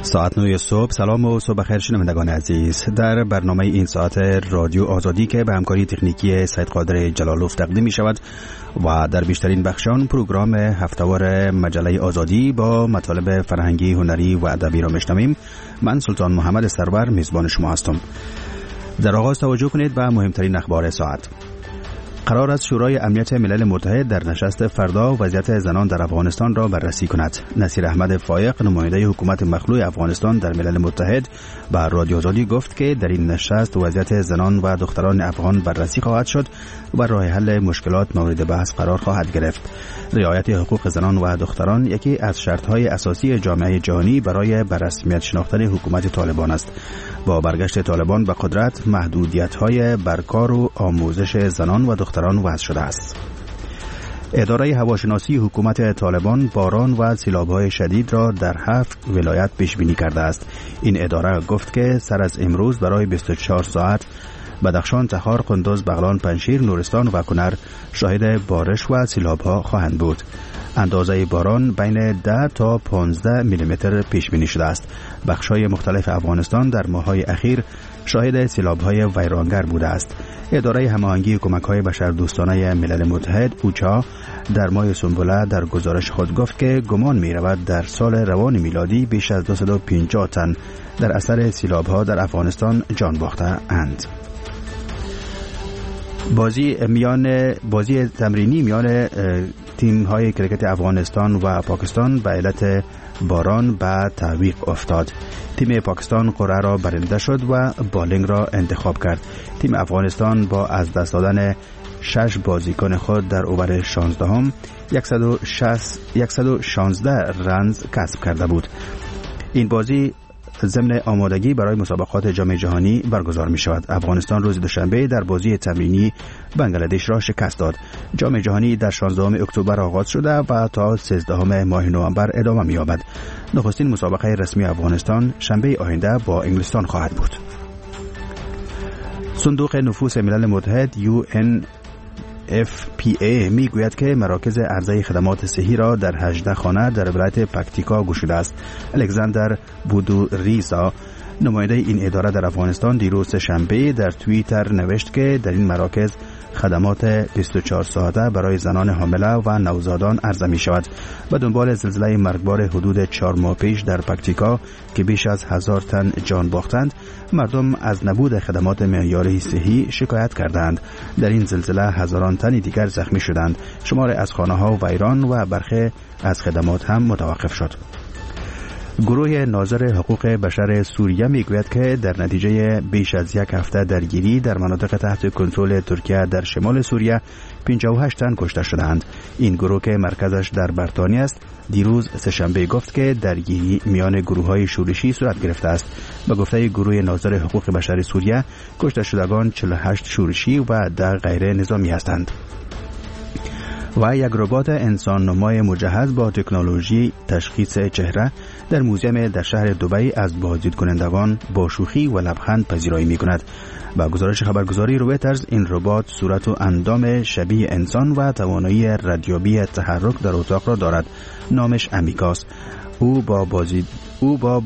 ساعت 9 صبح. سلام و صبح بخیر شنوندگان عزیز. در برنامه این ساعت رادیو آزادی که به همکاری تکنیکی سید قادر جلالوف تقدیم می شود و در بیشترین بخشان پروگرام هفته‌وار مجله آزادی با مطالب فرهنگی، هنری و ادبی را میشنویم. من سلطان محمد سرور میزبان شما هستم. در آغاز توجه کنید به مهمترین اخبار ساعت. قرار است شورای امنیت ملل متحد در نشست فردا وضعیت زنان در افغانستان را بررسی کند. نصیر احمد فایق، نماینده حکومت مخلوع افغانستان در ملل متحد، به رادیو آزادی گفت که در این نشست وضعیت زنان و دختران افغان بررسی خواهد شد و راه حل مشکلات مورد بحث قرار خواهد گرفت. رعایت حقوق زنان و دختران یکی از شرط‌های اساسی جامعه جهانی برای بررسمیت شناختن حکومت طالبان است. با برگشت طالبان به قدرت، محدودیت‌های بر کار و آموزش زنان و دختران وضع شده است. اداره هواشناسی حکومت طالبان باران و سیلاب‌های شدید را در 7 ولایت پیش بینی کرده است. این اداره گفت که سر از امروز برای 24 ساعت بدخشان، تخار، قندوز، بغلان، پنجشیر، نورستان و کنر شاهد بارش و سیلاب‌ها خواهند بود. اندازه باران بین 10 تا 15 میلیمتر پیش بینی شده است. بخش‌های مختلف افغانستان در ماه‌های اخیر شاهد سیلاب‌های ویرانگر بوده است. اداره هماهنگی کمک‌های بشردوستانه ملل متحد اوچا در ماه سنبله در گزارش خود گفت که گمان می‌رود در سال روان میلادی بیش از 250 تن در اثر سیلاب‌ها در افغانستان جان باخته اند. بازی تمرینی میان تیم‌های کرکت افغانستان و پاکستان به علت باران به تعویق افتاد. تیم پاکستان قرعه را برنده شد و بالینگ را انتخاب کرد. تیم افغانستان با از دست دادن 6 بازیکن خود در اوور 16 116 رنز کسب کرده بود. این بازی ضمن آمادگی برای مسابقات جام جهانی برگزار می شود. افغانستان روز دوشنبه در بازی تمرینی بنگلادش را شکست داد. جام جهانی در 16 اکتبر آغاز شده و تا 13 ماه نوامبر ادامه می یابد. نخستین مسابقه رسمی افغانستان شنبه آینده با انگلستان خواهد بود. صندوق نفوس ملل متحد UNFPA می گوید که مراکز عرضه خدمات صحی را در 18 خانه در ولایت پکتیکا گشوده است. الکساندر بودوریزا، نماینده این اداره در افغانستان، دیروز شنبه در توییتر نوشت که در این مراکز خدمات 24 ساعته برای زنان حامله و نوزادان عرضه می شود. به دنبال زلزله مرگبار حدود 4 ماه پیش در پکتیکا که بیش از 1000 تن جان باختند، مردم از نبود خدمات معیاری صحی شکایت کردند. در این زلزله هزاران تن دیگر زخمی شدند. شمار از خانه‌ها ویران و برخی از خدمات هم متوقف شد. گروه ناظر حقوق بشر سوریه میگوید که در نتیجه بیش از یک هفته درگیری در مناطق تحت کنترل ترکیه در شمال سوریه 58 تن کشته شدند. این گروه که مرکزش در بریتانیا است، دیروز سه‌شنبه گفت که درگیری میان گروه‌های شورشی صورت گرفته است. به گفته گروه ناظر حقوق بشر سوریه، کشته شدگان 48 شورشی و 10 غیر نظامی هستند. و یک ربات انسان نمای مجهز با تکنولوژی تشخیص چهره در موزیم در شهر دبی از بازدید کنندگان با شوخی و لبخند پذیرایی می کند. با گزارش خبرگزاری رویترز، این ربات صورت و اندام شبیه انسان و توانایی ردیابی تحرک در اتاق را دارد. نامش امیکاست. او با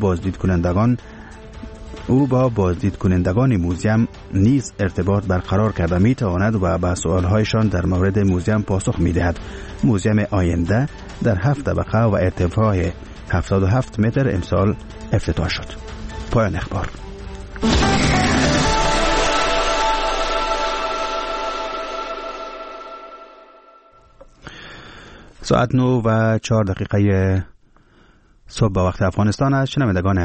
بازدید کنندگان موزیم نیز ارتباط برقرار کرده می تواند و به سوالهایشان در مورد موزیم پاسخ می دهد. موزیم آینده در 7 طبقه و ارتفاع 77 متر امسال افتتاح شد. پایان اخبار. ساعت 9 و 4 دقیقه صبح به وقت افغانستان است.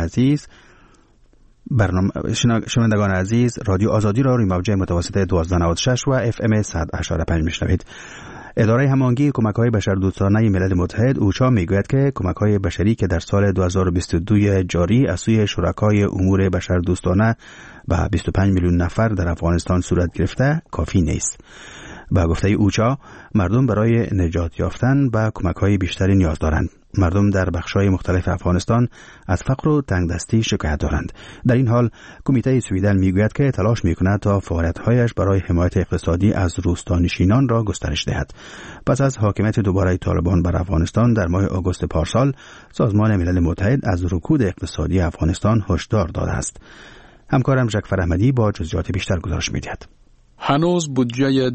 شنوندگان عزیز، رادیو آزادی را روی موجه متوسط 1296 و FM 100.5 میشنوید. اداره هماهنگی کمک‌های بشردوستانه ملل متحد اوچا میگوید که کمک‌های بشری که در سال 2022 جاری از سوی شرکای امور بشردوستانه به 25 میلیون نفر در افغانستان صورت گرفته کافی نیست. به گفته اوچا، مردم برای نجات یافتن به کمک‌های بیشتری نیاز دارند. مردم در بخش‌های مختلف افغانستان از فقر و تنگدستی شکایت دارند. در این حال کمیته سویدن میگوید که تلاش میکند تا فعالیت‌هایش برای حمایت اقتصادی از روستانشینان را گسترش دهد. پس از حاکمیت دوباره طالبان بر افغانستان در ماه آگوست پارسال، سازمان ملل متحد از رکود اقتصادی افغانستان هشدار داده است. همکارم جعفر احمدی با جزئیات بیشتر گزارش می‌دهد. هنوز بودجه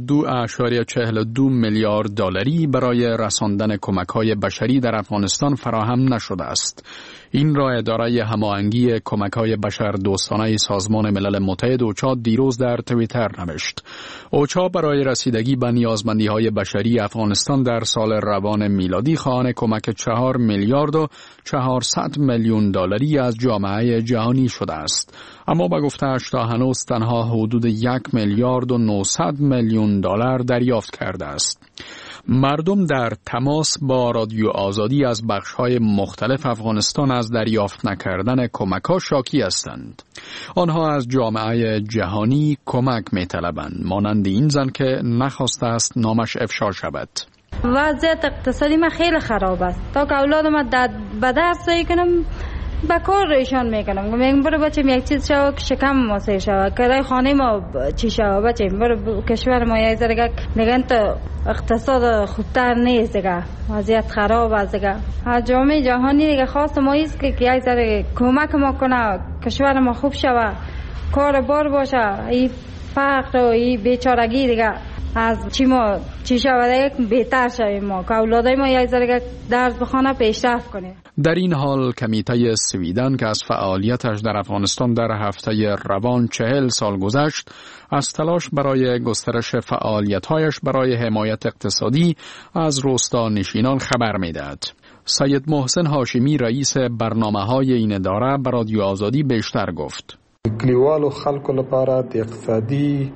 2.42 میلیارد دلاری برای رساندن کمک‌های بشری در افغانستان فراهم نشده است. این را اداره هماهنگی کمک‌های بشردوستانه سازمان ملل متحد اوچا دیروز در توییتر نوشت. اوچا برای رسیدگی به نیازمندی‌های بشری افغانستان در سال روان میلادی خواهان کمک 4 میلیارد و 400 میلیون دلاری از جامعه جهانی شده است. اما با گفته‌اش تا هنوز تنها حدود 1 میلیارد و 900 میلیون دلار دریافت کرده است. مردم در تماس با رادیو آزادی از بخش‌های مختلف افغانستان از دریافت نکردن کمک‌ها شاکی هستند. آنها از جامعه جهانی کمک می‌طلبند، مانند این زن که نخواسته است نامش افشا شود. وضعیت اقتصادی ما خیلی خراب است. تا که اولادم به درس کنم با کار ایشان میکنم. میگم برو بچه‌م یک چیز شو که شکم ما سیر شو، کرای خانه ما چی شو بچه‌م، برو کشور ما یک ذره نگن تو اقتصاد خودتر نیست دیگه، وضعیت خراب است دیگه. جامعه جهانی دیگه خواست ما است که یک ذره کمک ما کنه، کشور ما خوب شود، کار بار باشه، این فقر و این بیچارگی دیگه از چی شود بهتر شویم، ما که اولادای ما یک ذره درس بخونه پیشرفت کنیم. در این حال کمیته سویدن که از فعالیتش در افغانستان در هفته روان 40 سال گذشت، از تلاش برای گسترش فعالیت‌هایش برای حمایت اقتصادی از روستانشینان خبر می‌دهد. سید محسن هاشمی رئیس برنامه‌های این اداره به رادیو آزادی بیشتر گفت. کلیوالو خلکو لپاره د اقتصادی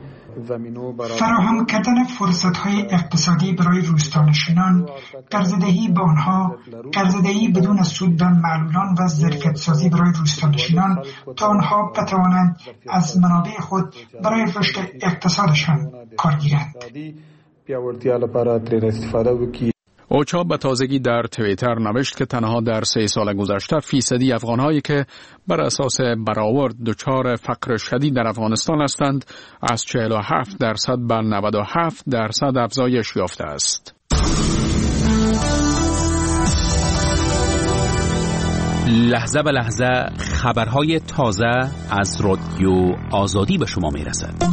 فراهم کردن فرصت‌های اقتصادی برای روستانشینان، قرضه‌دهی به آنها، قرضه‌دهی بدون سود به معلولان و ظرفیت‌سازی برای روستانشینان تا آنها بتوانند از منابع خود برای رشد اقتصادشان کار گیرند. اوچا به تازگی در توییتر نوشت که تنها در 3 سال گذشته فیصدی افغان‌هایی که بر اساس برآورد دچار فقر شدید در افغانستان هستند از 47% به 97% افزایش یافته است. لحظه به لحظه خبرهای تازه از رادیو آزادی به شما میرسد.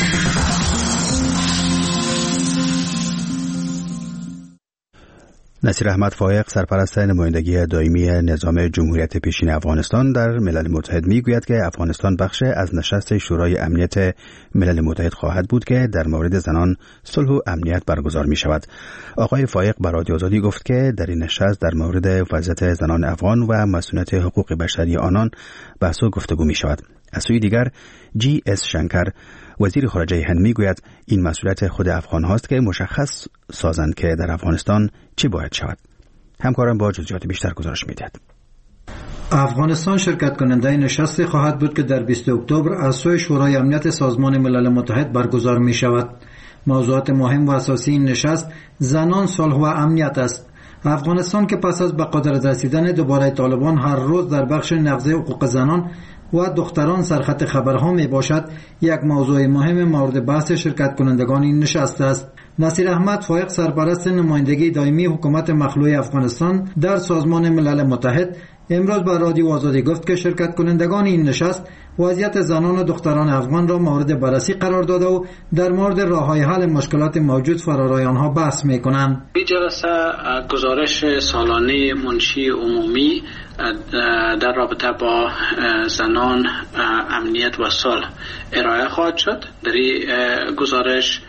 نصیر احمد فایق سرپرست نمایندگی دائمی نظام جمهوریت پیشین افغانستان در ملل متحد میگوید که افغانستان بخش از نشست شورای امنیت ملل متحد خواهد بود که در مورد زنان صلح و امنیت برگزار می شود. آقای فایق به رادیو آزادی گفت که در این نشست در مورد وضعیت زنان افغان و مسئولیت حقوق بشری آنان بحث و گفتگو می شود. از سوی دیگر جی اس شنکر وزیر خارجه هند میگوید این مسئولیت خود افغان هاست که مشخص سازند که در افغانستان چی باید شود. همکارم با جزئیات بیشتر گزارش میدهد. افغانستان شرکت کننده نشستی خواهد بود که در 20 اکتبر از سوی شورای امنیت سازمان ملل متحد برگزار می شود. موضوعات مهم و اساسی این نشست زنان، صلح و امنیت است. افغانستان که پس از به قدرت رسیدن دوباره طالبان هر روز در بخش نقض حقوق زنان و دختران سرخط خبرها می باشد، یک موضوع مهم مورد بحث شرکت کنندگان این نشست است. نصیر احمد فایق سرپرست نمایندگی دائمی حکومت مخلوع افغانستان در سازمان ملل متحد امروز به رادیو آزادی گفت که شرکت کنندگان این نشست وضعیت زنان و دختران افغان را مورد بررسی قرار داده و در مورد راه‌های حل مشکلات موجود فرارای آنها بحث می‌کنند. این جلسه گزارش سالانه منشی عمومی در رابطه با زنان، امنیت و صلح ارائه خواهد شد. در این گزارش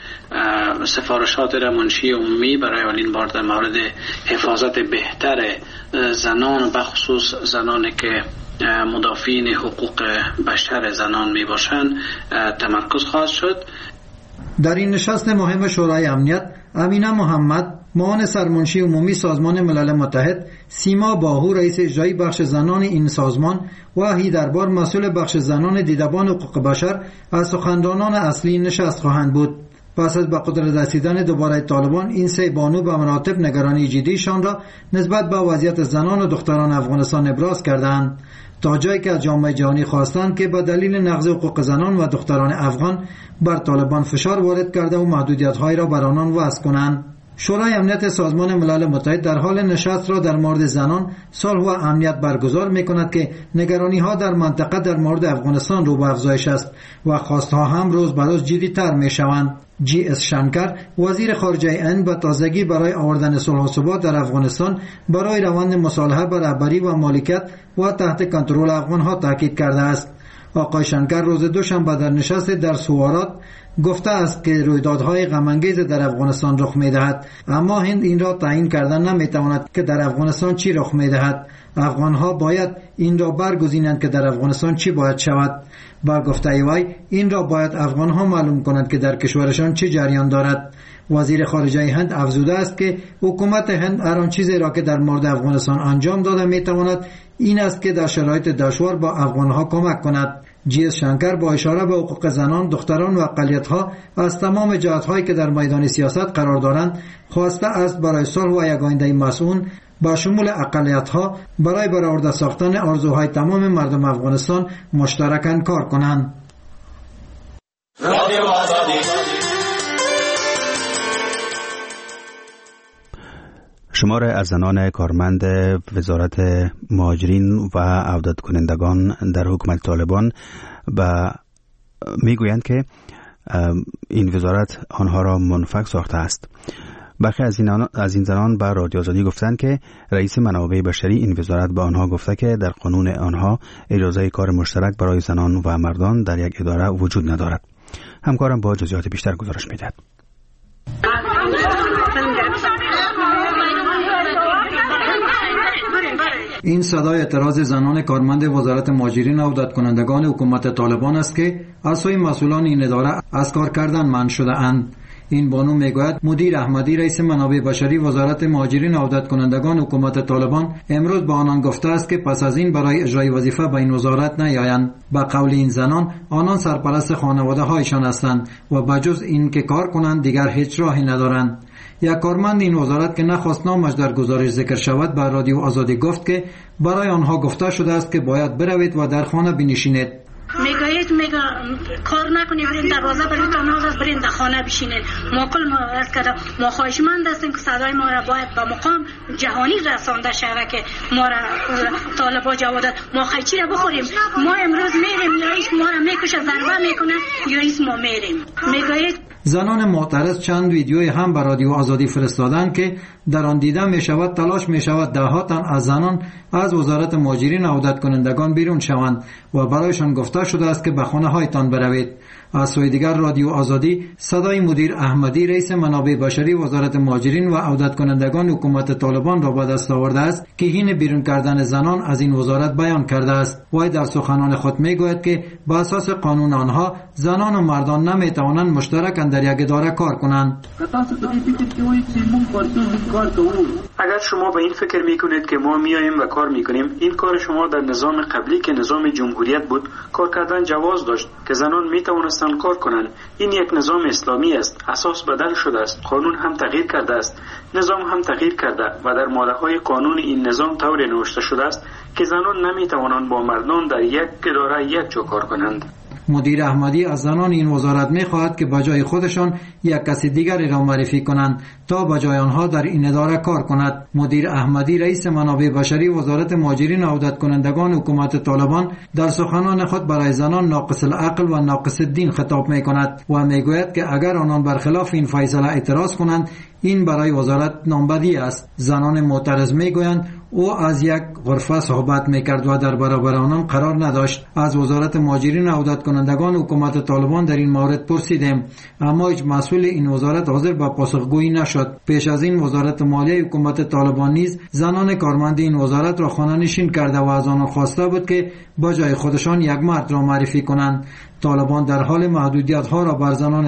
سفارشات منشی عمومی برای اولین بار در مورد حفاظت بهتر زنان و بخصوص زنانی که مدافعین حقوق بشر زنان می باشند تمرکز خواهد شد. در این نشست مهم شورای امنیت امینه محمد معاون سرمنشی عمومی سازمان ملل متحد، سیما باهو رئیس اجرایی بخش زنان این سازمان و هیدربار مسئول بخش زنان دیدبان حقوق بشر از سخنرانان اصلی نشست خواهند بود. پس از به قدرت رسیدن دوباره طالبان این سه بانو به مراتب نگرانی جدیشان را نسبت به وضعیت زنان و دختران افغانستان ابراز کردند، تا جایی که از جامعه جهانی خواستند که به دلیل نقض حقوق زنان و دختران افغان بر طالبان فشار وارد کرده و محدودیت‌هایی را بر آنان وضع کنند. شورای امنیت سازمان ملل متحد در حال نشست را در مورد زنان، صلح و امنیت برگزار می‌کند که نگرانی‌ها در منطقه در مورد افغانستان رو به افزایش است و خواست‌ها هم روز به روز جدی‌تر می‌شوند. GS شنکر وزیر خارجه هند به تازگی برای آوردن صلح و ثبات در افغانستان برای روند مصالحه بر رهبری و مالکیت و تحت کنترل افغان‌ها تاکید کرده است. آقای شنکر روز دوشنبه در نشست در سوارات گفته است که رویدادهای غم‌انگیز در افغانستان رخ می‌دهد، اما هند این را تعیین کردن نمی‌تواند که در افغانستان چی رخ می‌دهد. افغان‌ها باید این را برگزینند که در افغانستان چی باید شود. با گفته وی این را باید افغان‌ها معلوم کنند که در کشورشان چه جریان دارد. وزیر خارجه هند افزوده است که حکومت هند هر آن چیزی را که در مورد افغانستان انجام داده می‌تواند این است که در شرایط دشوار با افغان‌ها کمک کند. GS شنکر با اشاره به حقوق زنان، دختران و اقلیت‌ها از تمام جهات‌هایی که در میدان سیاست قرار دارند خواسته است برای صلح و یک آینده مسئول با شمول اقلیت‌ها برای برآورده ساختن آرزوهای تمام مردم افغانستان مشترکاً کار کنند. شمار از زنان کارمند وزارت مهاجرین و عودت کنندگان در حکومت طالبان میگویند که این وزارت آنها را منفک ساخته است. برخی از این زنان به رادیو آزادی گفتند که رئیس منابع بشری این وزارت به آنها گفته که در قانون آنها اجازه کار مشترک برای زنان و مردان در یک اداره وجود ندارد. همکارم با جزئیات بیشتر گزارش می‌دهد. این صدای اعتراض زنان کارمند وزارت مهاجرین و عودت کنندگان حکومت طالبان است که از سوی مسئولان این اداره از کار کردن منع شده اند. این بانو میگوید مدیر احمدی رئیس منابع بشری وزارت مهاجرین و عودت کنندگان حکومت طالبان امروز به آنان گفته است که پس از این برای اجرای وظیفه به این وزارت نیایند. به قول این زنان آنان سرپرست خانواده هایشان هستند و بجز این که کار کنند دیگر هیچ راهی ندارند. یک کارمند این وزارت که نخواست نامش در گزارش ذکر شود به رادیو آزادی گفت که برای آنها گفته شده است که باید بروید و در خانه بنشینید. میگوید کار نکنید، برین دروازه برید تا ناز برین در خانه بشینید. ما کل ما از کرده ما خواهشمند هستیم که صدای ما را باید به مقام جهانی رسانده شود که ما را طالبا جوادت ما خیچی را بخوریم. ما امروز میریم یا ایش ما را میکشه ضربه میکنه یا ایش ما میریم. میگوید زنان معترض چند ویدیوی هم به رادیو آزادی فرستادند که در آن دیده می شود تلاش می شود ده‌ها تن از زنان از وزارت مهاجرین و عودت کنندگان بیرون شوند و برایشان گفته شده است که به خانه هایتان بروید. از سوی دیگر رادیو آزادی صدای مدیر احمدی رئیس منابع بشری وزارت مهاجرین و عودت کنندگان حکومت طالبان را به دست آورده است که حین بیرون کردن زنان از این وزارت بیان کرده است. وی در سخنان خود میگوید که به اساس قانون آنها زنان و مردان نمیتوانند مشترکاً در یک اداره کار کنند. اگر شما به این فکر میکنید که ما میاییم و کار میکنیم، این کار شما در نظام قبلی که نظام جمهوریت بود کار کردن جواز داشت که زنان میتوانستند کار کنند. این یک نظام اسلامی است، اساس بدل شده است، قانون هم تغییر کرده است، نظام هم تغییر کرده و در ماده‌های قانون این نظام طوری نوشته شده است که زنان نمیتوانند با مردان در یک اداره یک جا کار کنند. مدیر احمدی از زنان این وزارت می‌خواهد که بجای خودشان یک کسی دیگری را معرفی کنند تا بجای آنها در این اداره کار کند. مدیر احمدی رئیس منابع بشری وزارت مهاجرین و عودت کنندگان حکومت طالبان در سخنان خود برای زنان ناقص العقل و ناقص الدین خطاب می‌کند و میگوید که اگر آنان برخلاف این فیصله اعتراض کنند این برای وزارت نامبدی است. زنان معترض میگویند او از یک غرفه صحبت میکرد و در برابر آنان قرار نداشت. از وزارت مهاجرین و عودت کنندگان حکومت طالبان در این مورد پرسیدیم اما هیچ مسئول این وزارت حاضر به پاسخگویی نشد. پیش از این وزارت مالیه حکومت طالبان نیز زنان کارمند این وزارت را خانه نشین کرده و از آنان خواسته بود که با جای خودشان یک مرد را معرفی کنند. طالبان در حال محدودیت ها را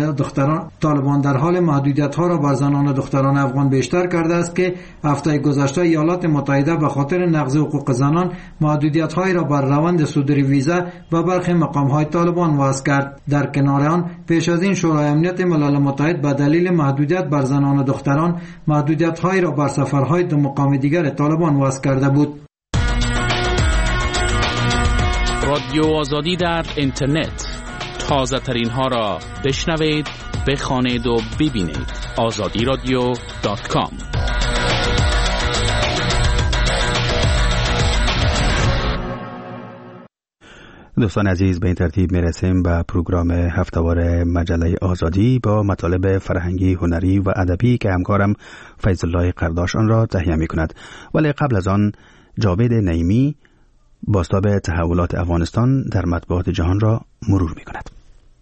بر زنان دختران افغان بیشتر کرده است که هفته گذشته ایالات متحده به خاطر نقض حقوق زنان محدودیت هایی را بر روند صدور ویزا و برخی مقام های طالبان وضع کرد. در کنار آن پیش از این شورای امنیت ملل متحد به دلیل محدودیت بر زنان و دختران محدودیت هایی را بر سفرهای دو مقام دیگر طالبان وضع کرده بود. رادیو آزادی در اینترنت، تازه ترین ها را بشنوید، بخوانید و ببینید. azadiradio.com. دوستان عزیز، به این ترتیب میرسیم به پروگرام هفتهوار مجله آزادی با مطالب فرهنگی، هنری و ادبی که همکارم فیض الله قرداش آن را تهیه می کند. ولی قبل از آن جاوید نعیمی بازتاب تحولات افغانستان در مطبوعات جهان را مرور می کند.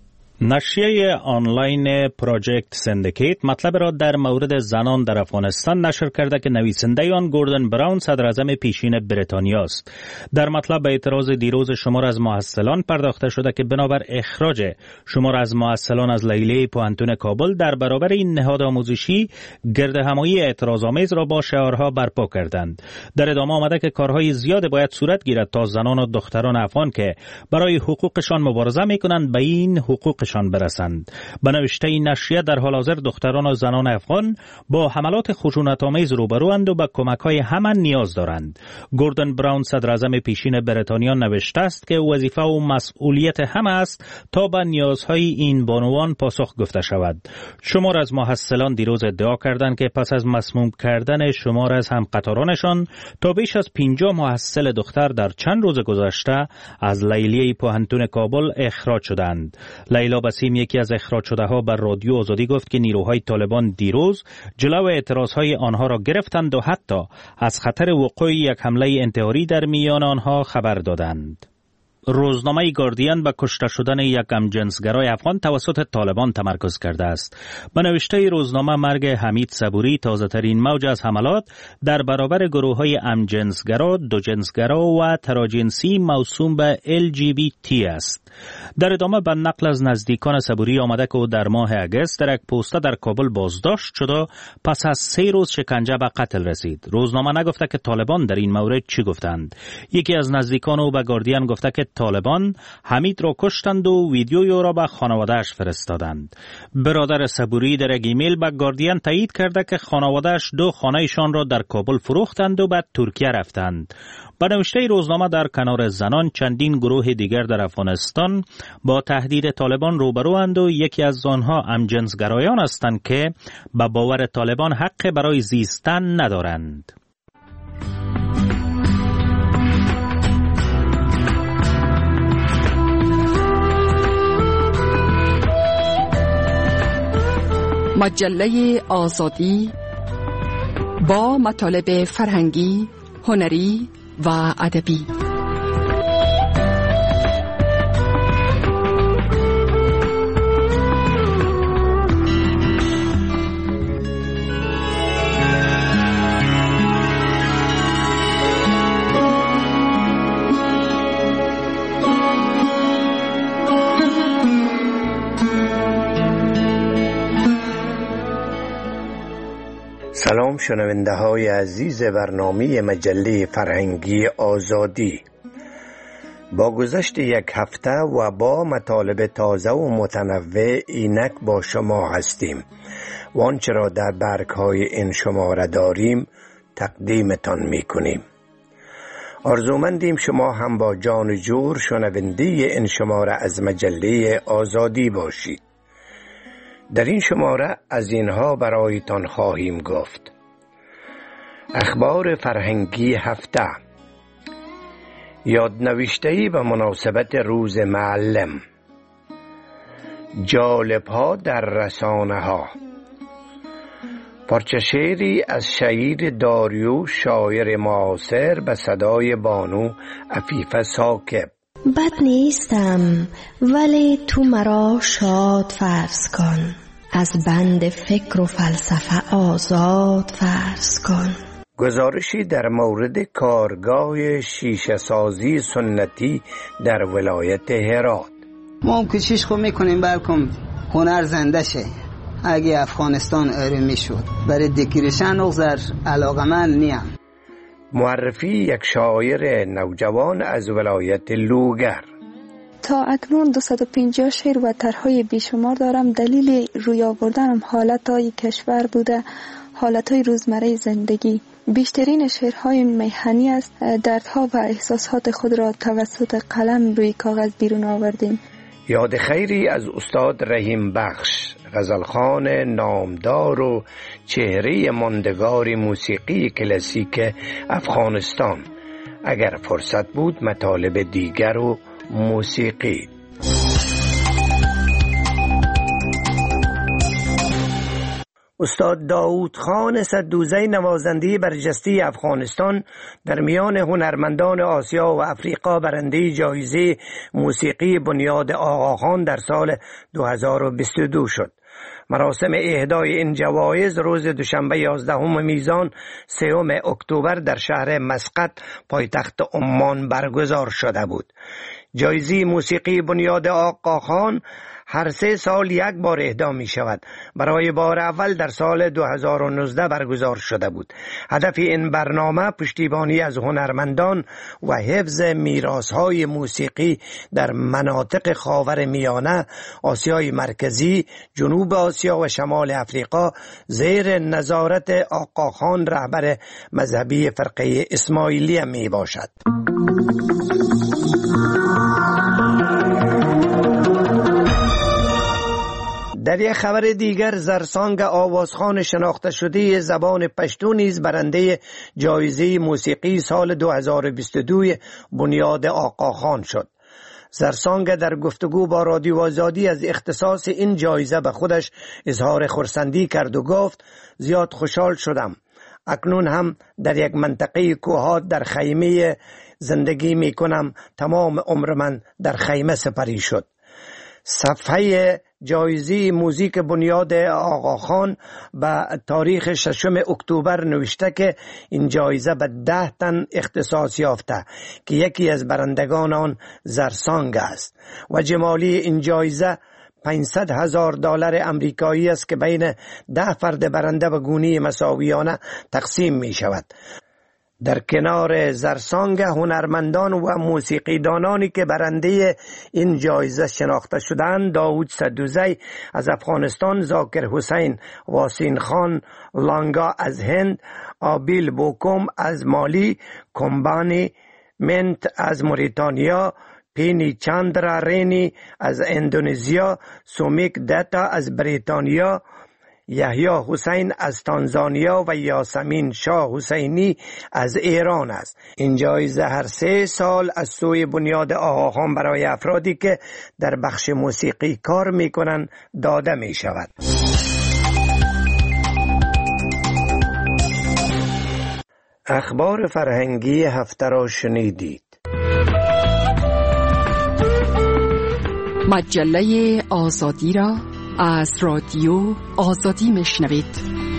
نشریه آنلاین پروژکت سندیکیت مطلب را در مورد زنان در افغانستان نشر کرده که نویسنده آن گوردن براون صدراعظم پیشین بریتانیا است. در مطلب به اعتراض دیروز شمار از محصلان پرداخته شده که بنابر اخراج شمار از محصلان از لیلیه پوهنتون کابل در برابر این نهاد آموزشی گردهمایی اعتراض‌آمیز را با شعارها برپا کردند. در ادامه آمده که کارهای زیاد باید صورت گیرد تا زنان و دختران افغان که برای حقوقشان مبارزه می‌کنند به این حقوق برسند. به نوشته این نشریه در حال حاضر دختران و زنان افغان با حملات خشونت‌آمیز روبروند و به کمک‌های همه نیاز دارند. گوردن براون صدراعظم پیشین بریتانیا نوشته است که وظیفه و مسئولیت همه است تا به نیازهای این بانوان پاسخ گفته شود. شمار از محصلان دیروز ادعا کردند که پس از مسموم کردن شمار از همقطارانشان تا بیش از 50 محصل دختر در چند روز گذشته از لیلیه پوهنتون کابل اخراج شدند. لیلا بسیم، یکی از اخراج شده ها، بر رادیو آزادی گفت که نیروهای طالبان دیروز جلو اعتراضهای آنها را گرفتند و حتی از خطر وقوع یک حمله انتحاری در میان آنها خبر دادند. روزنامه گاردین به کشته شدن یک همجنسگرای افغان توسط طالبان تمرکز کرده است. به نوشته روزنامه مرگ حمید صبوری تازه‌ترین موج از حملات در برابر گروه‌های همجنسگرا، دوجنسگرا و تراجنسی موسوم به LGBT است. در ادامه به نقل از نزدیکان صبوری آمده که او در ماه اگست در یک پوسته در کابل بازداشت شد و پس از 3 روز شکنجه به قتل رسید. روزنامه نگفته که طالبان در این مورد چی گفتند. یکی از نزدیکان او به گاردین گفته که طالبان حمید را کشتند و ویدیوی او را به خانواده‌اش فرستادند. برادر صبوری در یک ایمیل به گاردین تایید کرده که خانواده‌اش 2 خانه‌شان را در کابل فروختند و به ترکیه رفتند. به نوشته روزنامه در کنار زنان چندین گروه دیگر در افغانستان با تهدید طالبان روبروند و یکی از آنها همجنسگرایان هستند که به باور طالبان حق برای زیستن ندارند. مجله آزادی با مطالب فرهنگی، هنری و ادبی. سلام شنونده های عزیز برنامه مجله فرهنگی آزادی. با گذشت یک هفته و با مطالب تازه و متنوع اینک با شما هستیم و آنچه را در برگ‌های این شماره داریم تقدیمتان می‌کنیم. آرزومندیم شما هم با جان و جور شنونده این شماره از مجله آزادی باشید. در این شماره از اینها برایتان خواهیم گفت: اخبار فرهنگی هفته، یادنوشته‌ای به مناسبت روز معلم، جالب‌ها در رسانه‌ها، پارچه شعری از شاعر داریوش شاعر معاصر به صدای بانو عفیفه ثاقب. بد نیستم ولی تو مرا شاد فرض کن، از بند فکر و فلسفه آزاد فرض کن. گزارشی در مورد کارگاه شیشه سازی سنتی در ولایت هرات. ما هم کوشش خود میکنیم بلکم هنر زنده شه. اگه افغانستان آرومی شد برای دکیرشن اغزر علاقمند نیم. معرفی یک شاعر نوجوان از ولایت لوگر. تا اکنون 250 شعر و طرحهای بیشمار دارم. دلیل روی آوردنم حالتهای کشور بوده، حالتهای روزمره زندگی. بیشترین شعرهای میهنی است. دردها و احساسات خود را توسط قلم روی کاغذ بیرون آوردیم. یاد خیری از استاد رحیم بخش، غزلخوان نامدار و چهره ماندگار موسیقی کلاسیک افغانستان. اگر فرصت بود مطالب دیگر و موسیقی. استاد داود خان صدوزی، نوازنده برجسته افغانستان، در میان هنرمندان آسیا و افریقا برنده جایزه موسیقی بنیاد آقاخان در سال 2022 شد. مراسم اهدای این جوایز روز دوشنبه 11 میزان 3 اکتبر در شهر مسقط پایتخت عمان برگزار شده بود. جایزه موسیقی بنیاد آقاخان هر 3 سال یک بار اهدا می شود. برای بار اول در سال 2019 برگزار شده بود. هدف این برنامه پشتیبانی از هنرمندان و حفظ میراث‌های موسیقی در مناطق خاورمیانه، آسیای مرکزی، جنوب آسیا و شمال افریقا زیر نظارت آقاخان رهبر مذهبی فرقه اسماعیلیه می باشد. در یک خبر دیگر، زرسانگ آوازخوان شناخته شده زبان پشتو نیز برنده جایزه موسیقی سال 2022 بنیاد آقاخان شد. زرسانگ در گفتگو با رادیو آزادی از اختصاص این جایزه به خودش اظهار خرسندی کرد و گفت: زیاد خوشحال شدم. اکنون هم در یک منطقه کوهات در خیمه زندگی می کنم. تمام عمر من در خیمه سپری شد. صفحه جایزه موزیک بنیاد آقاخان به تاریخ 6 اکتبر نوشته که این جایزه به 10 تن اختصاص یافته که یکی از برندگان آن زرسانگ است و جمالی این جایزه $500,000 امریکایی است که بین 10 فرد برنده به گونه مساویانه تقسیم می شود. در کنار زرسانگ، هنرمندان و موسیقیدانانی که برنده این جایزه شناخته شدند: داود صدوزی از افغانستان، زاکر حسین واسین خان لانگا از هند، آبیل بوکوم از مالی، کمبانی منت از موریتانیا، پینی چاندرا رینی از اندونزیا، سومیک دتا از بریتانیا، یحیی حسین از تانزانیا و یاسمین شاه حسینی از ایران است. این جایزه هر 3 سال از سوی بنیاد آقاخان برای افرادی که در بخش موسیقی کار می کنند داده می شود. اخبار فرهنگی هفته را شنیدید. مجله آزادی را از رادیو آزادی میشنوید.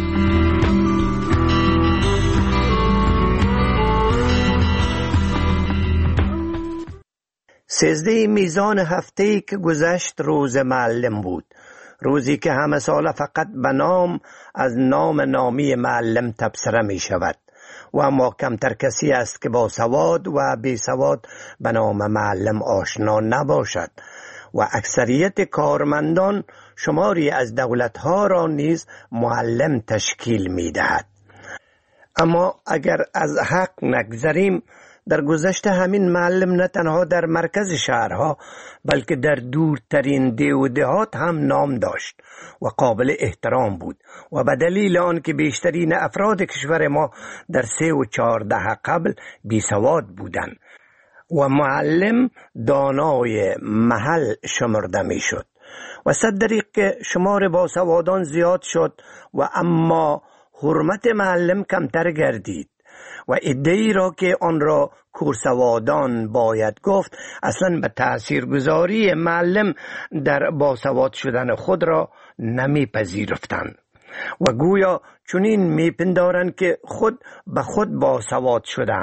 سیزده میزان هفته‌ای که گذشت روز معلم بود. روزی که همه ساله فقط به نام از نام نامی معلم تبصره می شود و اما کمتر کسی است که با سواد و بی سواد به نام معلم آشنا نباشد و اکثریت کارمندان شماری از دولتها را نیز معلم تشکیل می دهد. اما اگر از حق نگذریم، در گذشته همین معلم نه تنها در مرکز شهرها بلکه در دورترین ده و دهات هم نام داشت و قابل احترام بود و به دلیل آن که بیشترین افراد کشور ما در 3 و 4 دهه قبل بی سواد بودند و معلم دانای محل شمرده می شد و صد دریغ که شمار باسوادان زیاد شد و اما حرمت معلم کمتر گردید و ادعی را که آن را کورسوادان باید گفت اصلا به تاثیرگذاری معلم در باسواد شدن خود را نمی پذیرفتند و گویا چنین می پندارند که خود به خود باسواد شدند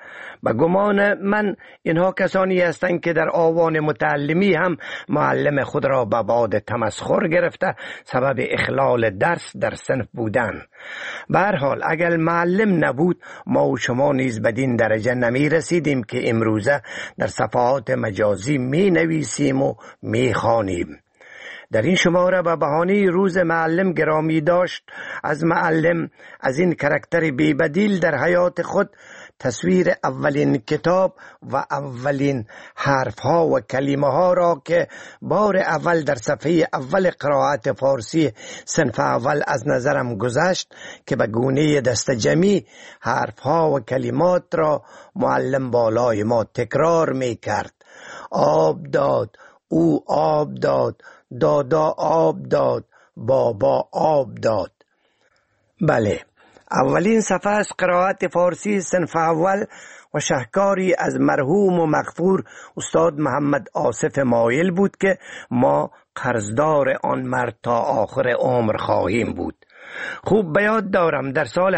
به گمان من اینها کسانی هستند که در آوان متعلمی هم معلم خود را به باد تمسخر گرفته سبب اخلال درس در صنف بودند. به هر حال اگر معلم نبود ما و شما نیز بدین درجه نمی رسیدیم که امروزه در صفحات مجازی می نویسیم و می خوانیم. در این شماره به بهانه روز معلم گرامی داشت از معلم، از این کاراکتر بی‌بدیل در حیات خود، تصویر اولین کتاب و اولین حرفها و کلمه ها را که بار اول در صفحه اول قرائت فارسی صنف اول از نظرم گذشت که به گونه دست جمعی حرفها و کلمات را معلم بالای ما تکرار می کرد. آب داد، او آب داد، دادا آب داد، بابا آب داد. بله، اولین صفحه از قرائت فارسی صنف اول و شهکاری از مرحوم و مغفور استاد محمد آصف مایل بود که ما قرضدار آن مرد تا آخر عمر خواهیم بود. خوب به یاد دارم در سال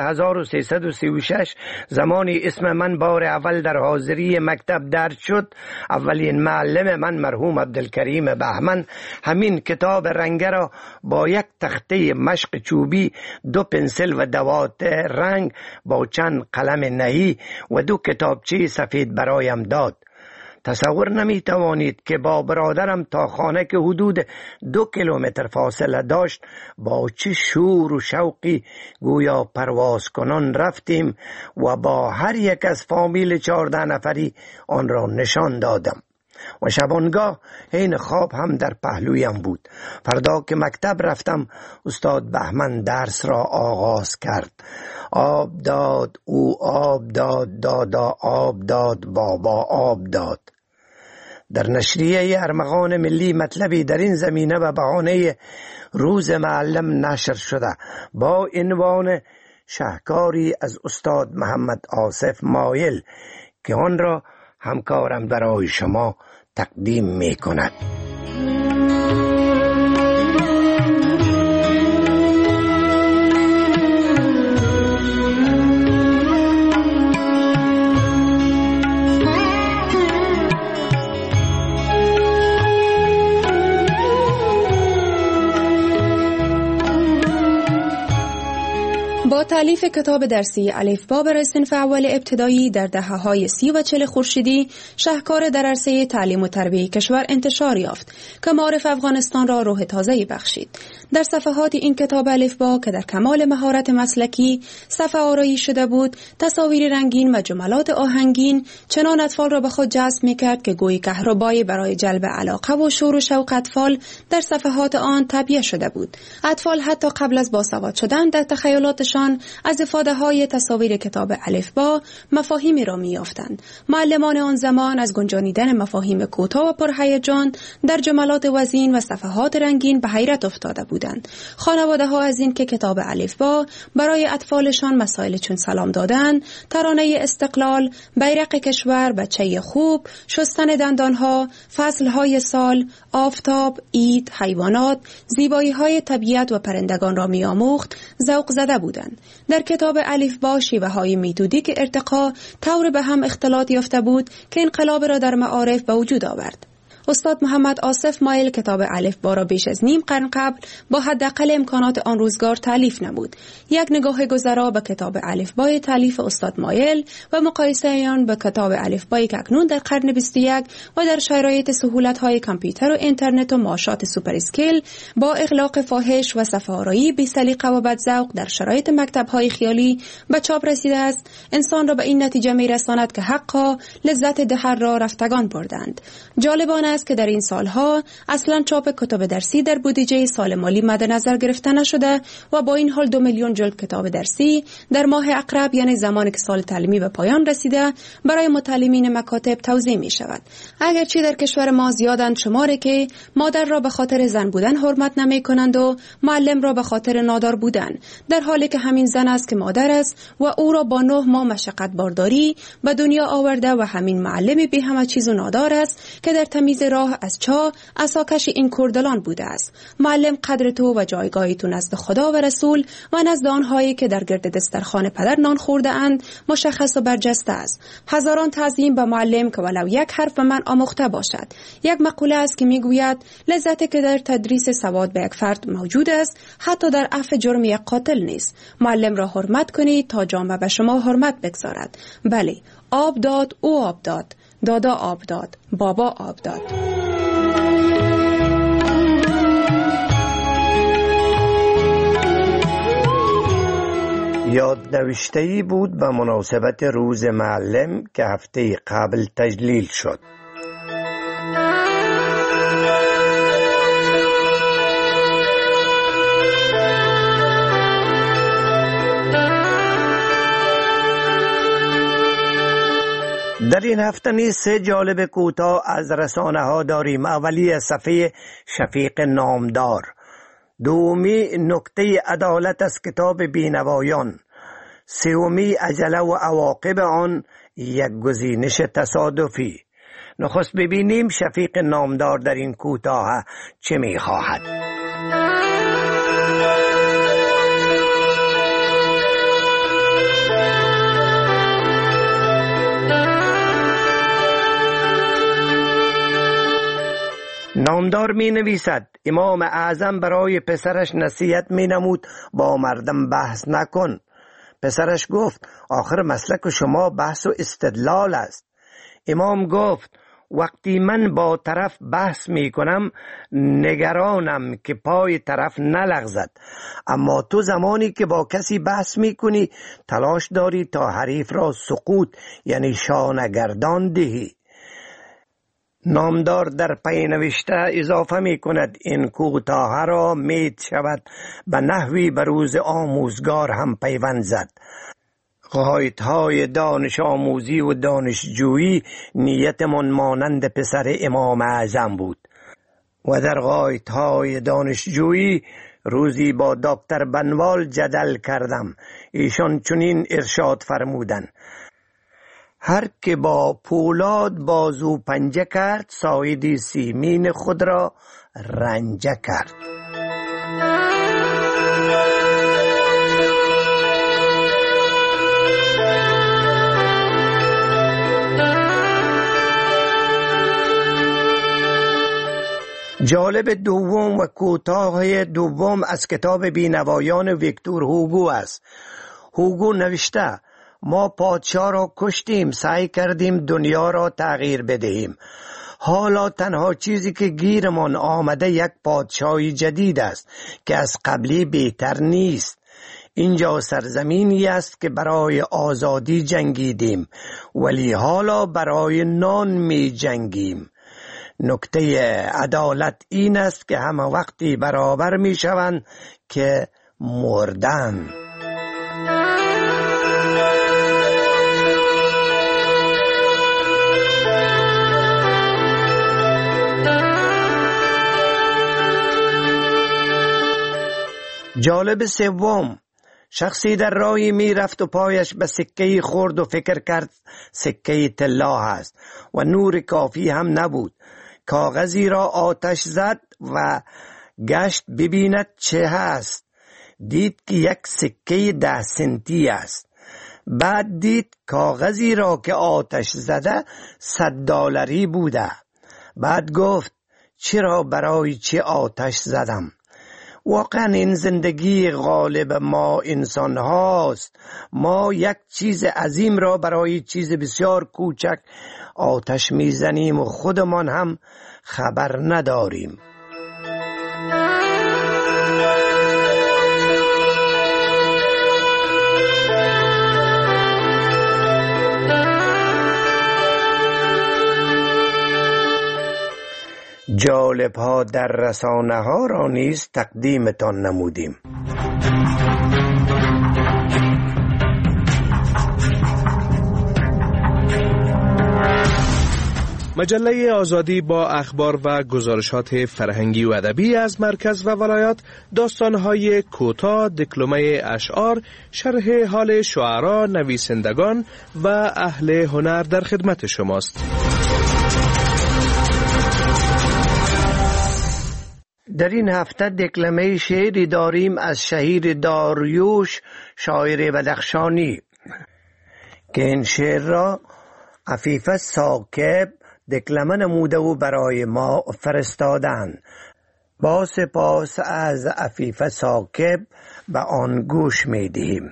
1336 زمانی اسم من بار اول در حاضری مکتب درج شد، اولین معلم من مرحوم عبدالکریم بهمن همین کتاب رنگه را با یک تخته مشق چوبی، 2 پنسل و دوات رنگ با چند قلم نهی و 2 کتابچه سفید برایم داد. تصور نمی توانید که با برادرم تا خانه که حدود 2 کیلومتر فاصله داشت با چه شور و شوقی گویا پرواز کنان رفتیم و با هر یک از فامیل 14 نفری آن را نشان دادم و شبانگاه حین خواب هم در پهلویم بود. فردا که مکتب رفتم استاد بهمن درس را آغاز کرد. آب داد، او آب داد، دادا آب داد، بابا آب داد. در نشریه ارمغان ملی مطلبی در این زمینه به بهانه روز معلم نشر شده با عنوان شهکاری از استاد محمد آصف مایل که آن را همکارم برای شما تقدیم می کند. با تالیف کتاب درسی الفبا برای صنف اول ابتدایی در دهه‌های 30 و 40 خورشیدی، شهکار در عرصه تعلیم و تربیت کشور انتشار یافت که معارف افغانستان را روح تازه‌ای بخشید. در صفحات این کتاب الفبا که در کمال مهارت مسلکی صفحه آرایی شده بود، تصاویر رنگین و جملات آهنگین چنان اطفال را به خود جذب می‌کرد که گویی کهربایی برای جلب علاقه و شور و شوق اطفال در صفحات آن تعبیه شده بود. اطفال حتی قبل از باسواد شدن در تخیلاتشان از افاده‌های تصاویر کتاب الفبا مفاهیمی را می‌یافتند. معلمان آن زمان از گنجانیدن مفاهیم کوتاه و پرهیجان در جملات وزین و صفحات رنگین به حیرت افتاده بودند. خانواده‌ها از این که کتاب الفبا برای اطفالشان مسائل چون سلام دادن، ترانه استقلال، بیرق کشور، بچه خوب، شستن دندانها، فصل‌های سال، آفتاب، عید، حیوانات، زیبایی‌های طبیعت و پرندگان را می‌آموخت، ذوق زده بودند. در کتاب الفبا شیوه‌های متدیک ارتقا طور به هم اختلاط یافته بود که انقلاب را در معارف به وجود آورد. استاد محمد آصف مایل کتاب الفبا را بیش از نیم قرن قبل با حداقل امکانات آن روزگار تالیف نمود. یک نگاه گذرا به کتاب الفبای تالیف استاد مایل و مقایسه آن با کتاب الفبایی که اکنون در قرن 21 و در شرایط سهولت‌های کامپیوتر و اینترنت و معاشات سوپر اسکیل با اغلاق فاحش و صفحه‌آرایی بی‌سلیقه و بدذوق در شرایط مکتب‌های خیالی به چاپ رسیده است، انسان را به این نتیجه می‌رساند که حقا لذت دهر را رفتگان بردند. جالبانه است که در این سالها اصلا چاپ کتاب درسی در بودجه سال مالی مد نظر گرفته نشده و با این حال 2 میلیون جلد کتاب درسی در ماه اقرب، یعنی زمانی که سال تعلیمی به پایان رسیده، برای متعلمین مکاتب توزیع می شود. اگرچه در کشور ما زیادند شماره که مادر را به خاطر زن بودن حرمت نمی کنند و معلم را به خاطر نادار بودن، در حالی که همین زن است که مادر است و او را با 9 ماه مشقت بارداری به دنیا آورده و همین معلم بی همه چیز و نادار است که در تمیز راه از چاه عصاکش این کردلان بوده است. معلم قدر تو و جایگاه تو نزد خدا و رسول و نزد آنهایی که در گرد دسترخوان پدر نان خورده اند مشخص و برجسته است. هزاران تعظیم به معلم که ولو یک حرف به من آموخته باشد. یک مقوله است که میگوید لذتی که در تدریس سواد به یک فرد موجود است حتی در عفو جرم یک قاتل نیست. معلم را حرمت کنید تا جامعه به شما حرمت بگذارد. بله، آب داد او آب داد، دادا آب داد، بابا آب داد. یادنوشته‌ای بود به مناسبت روز معلم که هفته قبل تجلیل شد. در این هفته نیز 3 جالب کوتاه از رسانه ها داریم. اولی صفحه شفیق نامدار، دومی نکته عدالت از کتاب بینوایان، سومی عجله و عواقب آن، یک گزینش تصادفی. نخست ببینیم شفیق نامدار در این کوتاه چه می خواهد. نامدار می نویسد امام اعظم برای پسرش نصیحت می نمود با مردم بحث نکن. پسرش گفت آخر مسلک شما بحث و استدلال است. امام گفت وقتی من با طرف بحث می کنم نگرانم که پای طرف نلغزد، اما تو زمانی که با کسی بحث می کنی تلاش داری تا حریف را سقوط یعنی شانگردان دهی. نامدار در پی نوشته اضافه می کند این کوتاه را می شود به نحوی به روز آموزگار هم پیوند زد. قایدهای دانش آموزی و دانشجویی نیتمان مانند پسر امام اعظم بود و در قایدهای دانشجویی روزی با دکتر بنوال جدل کردم. ایشان چنین ارشاد فرمودند هر که با پولاد بازو پنجه کرد ساعدی سیمین خود را رنجه کرد. جالب دوم و کوتاه دوم از کتاب بینوایان ویکتور هوگو است. هوگو نوشته ما پادشاه را کشتیم، سعی کردیم دنیا را تغییر بدهیم. حالا تنها چیزی که گیرمان آمده یک پادشاهی جدید است که از قبلی بهتر نیست. اینجا سرزمینی است که برای آزادی جنگیدیم ولی حالا برای نان می جنگیم. نکته عدالت این است که همه وقتی برابر می شوند که مردن. جالب سوم، شخصی در راهی می رفت و پایش به سکه‌ای خورد و فکر کرد سکه طلا است و نور کافی هم نبود. کاغذی را آتش زد و گشت ببیند چه هست. دید که یک سکه 10 سنتی است. بعد دید کاغذی را که آتش زده $100 بوده. بعد گفت چرا برای چه آتش زدم؟ واقعا این زندگی غالب ما انسان هاست. ما یک چیز عظیم را برای چیز بسیار کوچک آتش میزنیم و خودمان هم خبر نداریم. جالب ها در رسانه ها را نیز تقدیمتان نمودیم. مجله آزادی با اخبار و گزارشات فرهنگی و ادبی از مرکز و ولایات، داستان‌های کوتاه، دکلمه اشعار، شرح حال شعرا، نویسندگان و اهل هنر در خدمت شماست. در این هفته دکلمه شعری داریم از شهیر داریوش شاعر بدخشانی که این شعر را عفیفه ثاقب دکلمه نموده و برای ما فرستادند. با سپاس از عفیفه ثاقب به آن گوش می دهیم.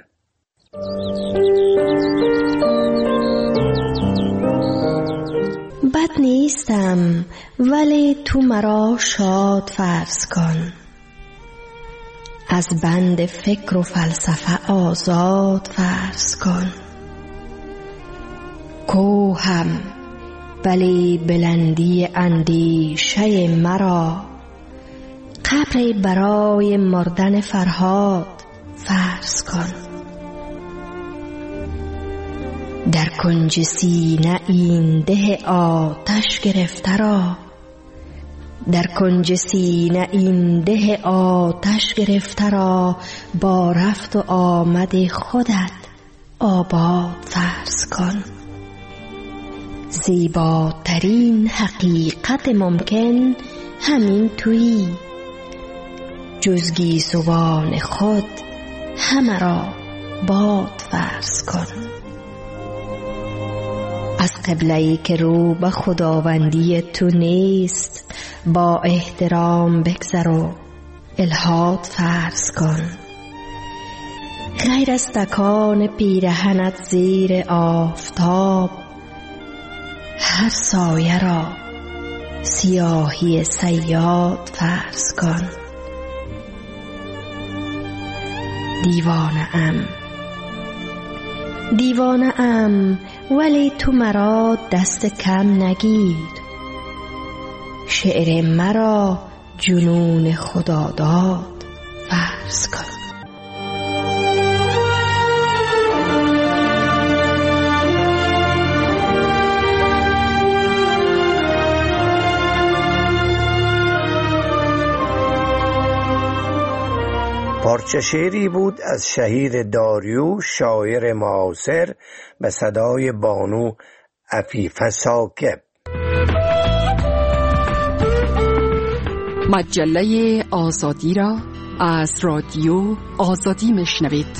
بد نیستم ولی تو مرا شاد فرض کن، از بند فکر و فلسفه آزاد فرض کن. کوهم ولی بلندی اندیشه مرا، قبری برای مردن فرهاد فرض کن. در کنج سینه این ده آتش گرفته را، در کنج سینه این ده آتش گرفته را، با رفت و آمد خودت آباد فرض کن. زیباترین حقیقت ممکن همین تویی، جز گیسوان خود همه را باد فرض کن. از قبله‌ای که رو به خداوندی تو نیست، با احترام بگذر و الحاد فرض کن. غیر از تکان پیرهنت زیر آفتاب، هر سایه را سیاهی صیاد فرض کن. دیوانه ام ولی تو مرا دست کم نگیر، شعر مرا جنون خداداد فرض کن. پارچه شعری بود از شهیر داریوش شاعر معاصر به صدای بانو عفیفه ثاقب. مجله آزادی را از رادیو آزادی میشنوید.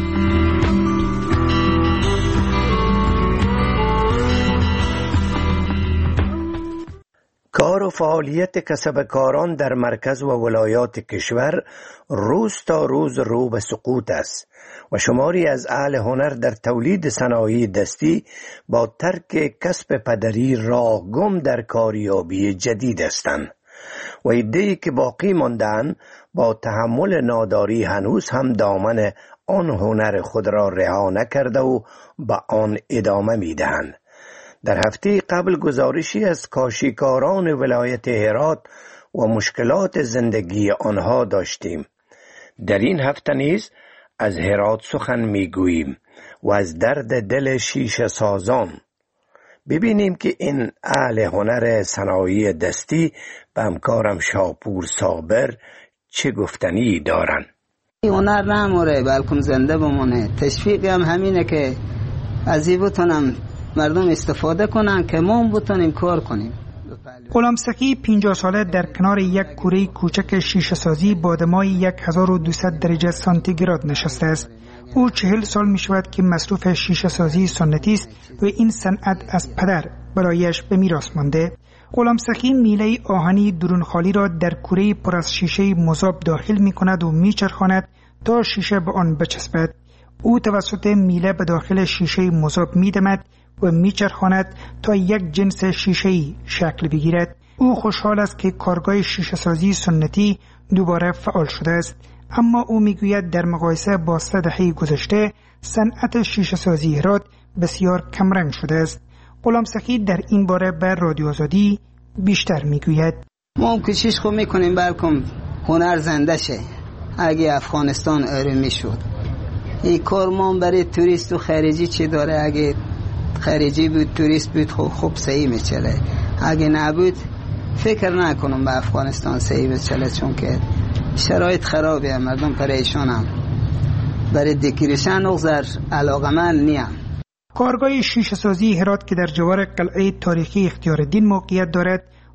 کار و فعالیت کسبکاران در مرکز و ولایات کشور روز تا روز رو به سقوط است و شماری از اهل هنر در تولید صنایع دستی با ترک کسب پدری راه گم در کاریابی جدید هستند و عده‌ای که باقی ماندند با تحمل ناداری هنوز هم دامن آن هنر خود را رها نکرده و به آن ادامه می‌دهند. در هفته قبل گزارشی از کاشیکاران ولایت هرات و مشکلات زندگی آنها داشتیم. در این هفته نیز از هرات سخن میگوییم و از درد دل شیشه سازان. ببینیم که این اهل هنر صنایع دستی به همکارم شاپور صابر چه گفتنی دارن. هنر نموره بلکه زنده بمونه. تشویق هم همینه که از این بتونم مردم استفاده کنن که ما بتونیم کار کنیم. غلامسقی 50 ساله در کنار یک کوره کوچک شیشه سازی با دمای 1200 درجه سانتیگراد نشسته است. او 40 سال می شود که مصروف شیشه سازی سنتی است و این صنعت از پدر برایش به میراث مانده. غلامسقی میله آهنی درون خالی را در کوره پر از شیشه مذاب داخل می کند و می چرخاند تا شیشه به آن بچسبد. او توسط میله به داخل شیشه مذاب می دمد و میچرخاند تا یک جنس شیشه‌ای شکل بگیرد. او خوشحال است که کارگاه شیشه سازی سنتی دوباره فعال شده است، اما او میگوید در مقایسه با 3 دهه گذشته صنعت شیشه سازی هرات بسیار کمرنگ شده است. غلامسقی در این باره به رادیو آزادی بیشتر میگوید. ما کوشش خو میکنیم بلکه هنر زنده شه. اگه افغانستان آروم شد این کار ما برای توریست و خارجی چی داره؟ اگه خارجی بود توریست بود خوب صحیح میچله، اگه نبود فکر نکنم به افغانستان صحیح بچله، چون که شرایط خرابه، مردم پریشان هم برای دکیرشن اغزر علاقمند نیم. کارگاه شیشه سازی هرات که در جوار قلعه تاریخی اختیارالدین موقعیت دارد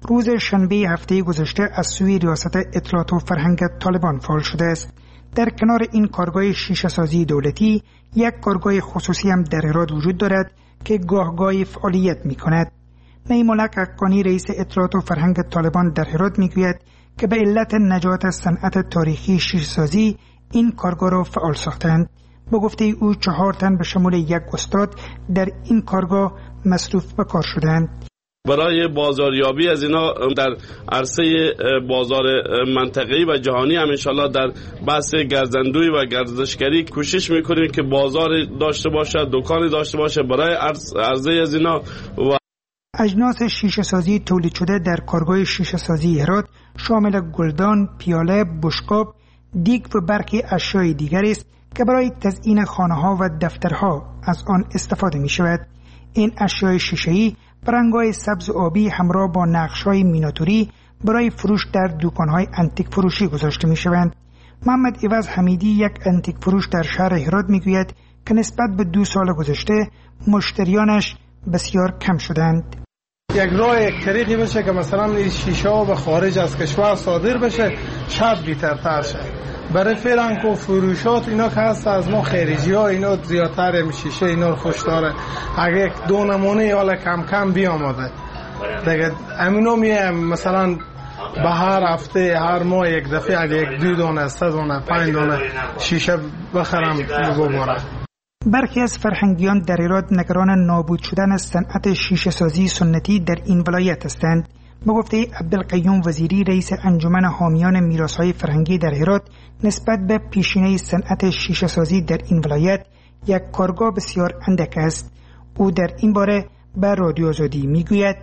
روز شنبه هفته گذشته از سوی ریاست اطلاعات و فرهنگ طالبان فعال شده است. در کنار این کارگاه شیشه سازی دولتی، یک کارگاه خصوصی هم در هرات وجود دارد که گاهگاهی فعالیت می کند. نیمالک حقانی رئیس اطلاعات و فرهنگ طالبان در هرات می گوید که به علت نجات صنعت تاریخی شیشه سازی این کارگاه را فعال ساختند. با گفته او 4 تن به شمول یک استاد در این کارگاه مصروف به کار شدند. برای بازاریابی از اینا در عرصه بازار منطقه‌ای و جهانی هم انشالله در بحث گردندوی و گردشگری کوشش میکنیم که بازار داشته باشه، دکانی داشته باشه برای عرضه از اینا. و اجناس شیشه سازی تولید شده در کارگاه شیشه سازی هرات شامل گلدان، پیاله، بشقاب، دیگ و برخی اشیاء دیگر است که برای تزیین خانه‌ها و دفترها از آن استفاده می شود. این اشیاء شیشه‌ای به رنگ‌های سبز و آبی همراه با نقش‌های میناتوری برای فروش در دکان‌های انتیک فروشی گذاشته می‌شوند. محمد عوض حمیدی، یک انتیک فروش در شهر هرات می‌گوید که نسبت به 2 سال گذشته مشتریانش بسیار کم شدند. یک راه یک طریقی بشه که مثلا این شیشه ها به خارج از کشور صادر بشه، شاید بهترتر شه. برای فرانک و فروشات اینا که هست از ما خارجی ها اینا زیادتر شیشه اینا رو خوش داره. اگه 2 نمونه حالا کم کم بیامده دیگه امینو میایم مثلا به هر هفته هر ماه یک دفعه اگه 1-2 دانه 3 دانه 5 دانه شیشه بخرم ببرم. برخی از فرهنگیان در هرات نگران نابود شدن صنعت شیشه سازی سنتی در این ولایت هستند. به گفته عبدالقیوم وزیری، رئیس انجمن حامیان میراث‌های فرهنگی در هرات، نسبت به پیشینه صنعت شیشه سازی در این ولایت یک کارگاه بسیار اندک است. او در این باره به رادیو آزادی میگوید: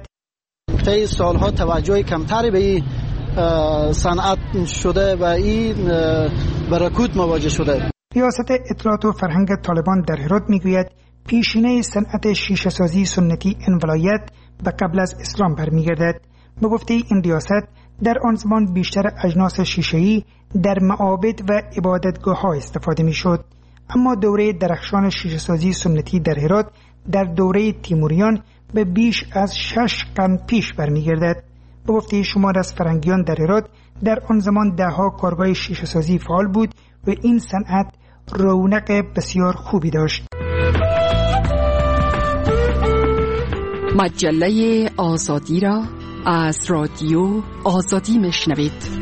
طی سالها توجه کمتری به این صنعت شده و این برکوت مواجه شده. ریاست اطلاعات و فرهنگ طالبان در هرات میگوید پیشینه صنعت شیشه سازی سنتی این ولایت به قبل از اسلام برمیگردد. به گفته این ریاست در آن زمان بیشتر اجناس شیشه‌ای در معابد و عبادتگاه‌ها استفاده می‌شد، اما دوره درخشان شیشه سازی سنتی در هرات در دوره تیموریان به بیش از 6 قرن پیش برمیگردد. به گفته شمار از فرهنگیان در هرات در آن زمان 10 کارگاه شیشه سازی فعال بود و این صنعت رونق بسیار خوبی داشت. مجله آزادی را از رادیو آزادی میشنوید.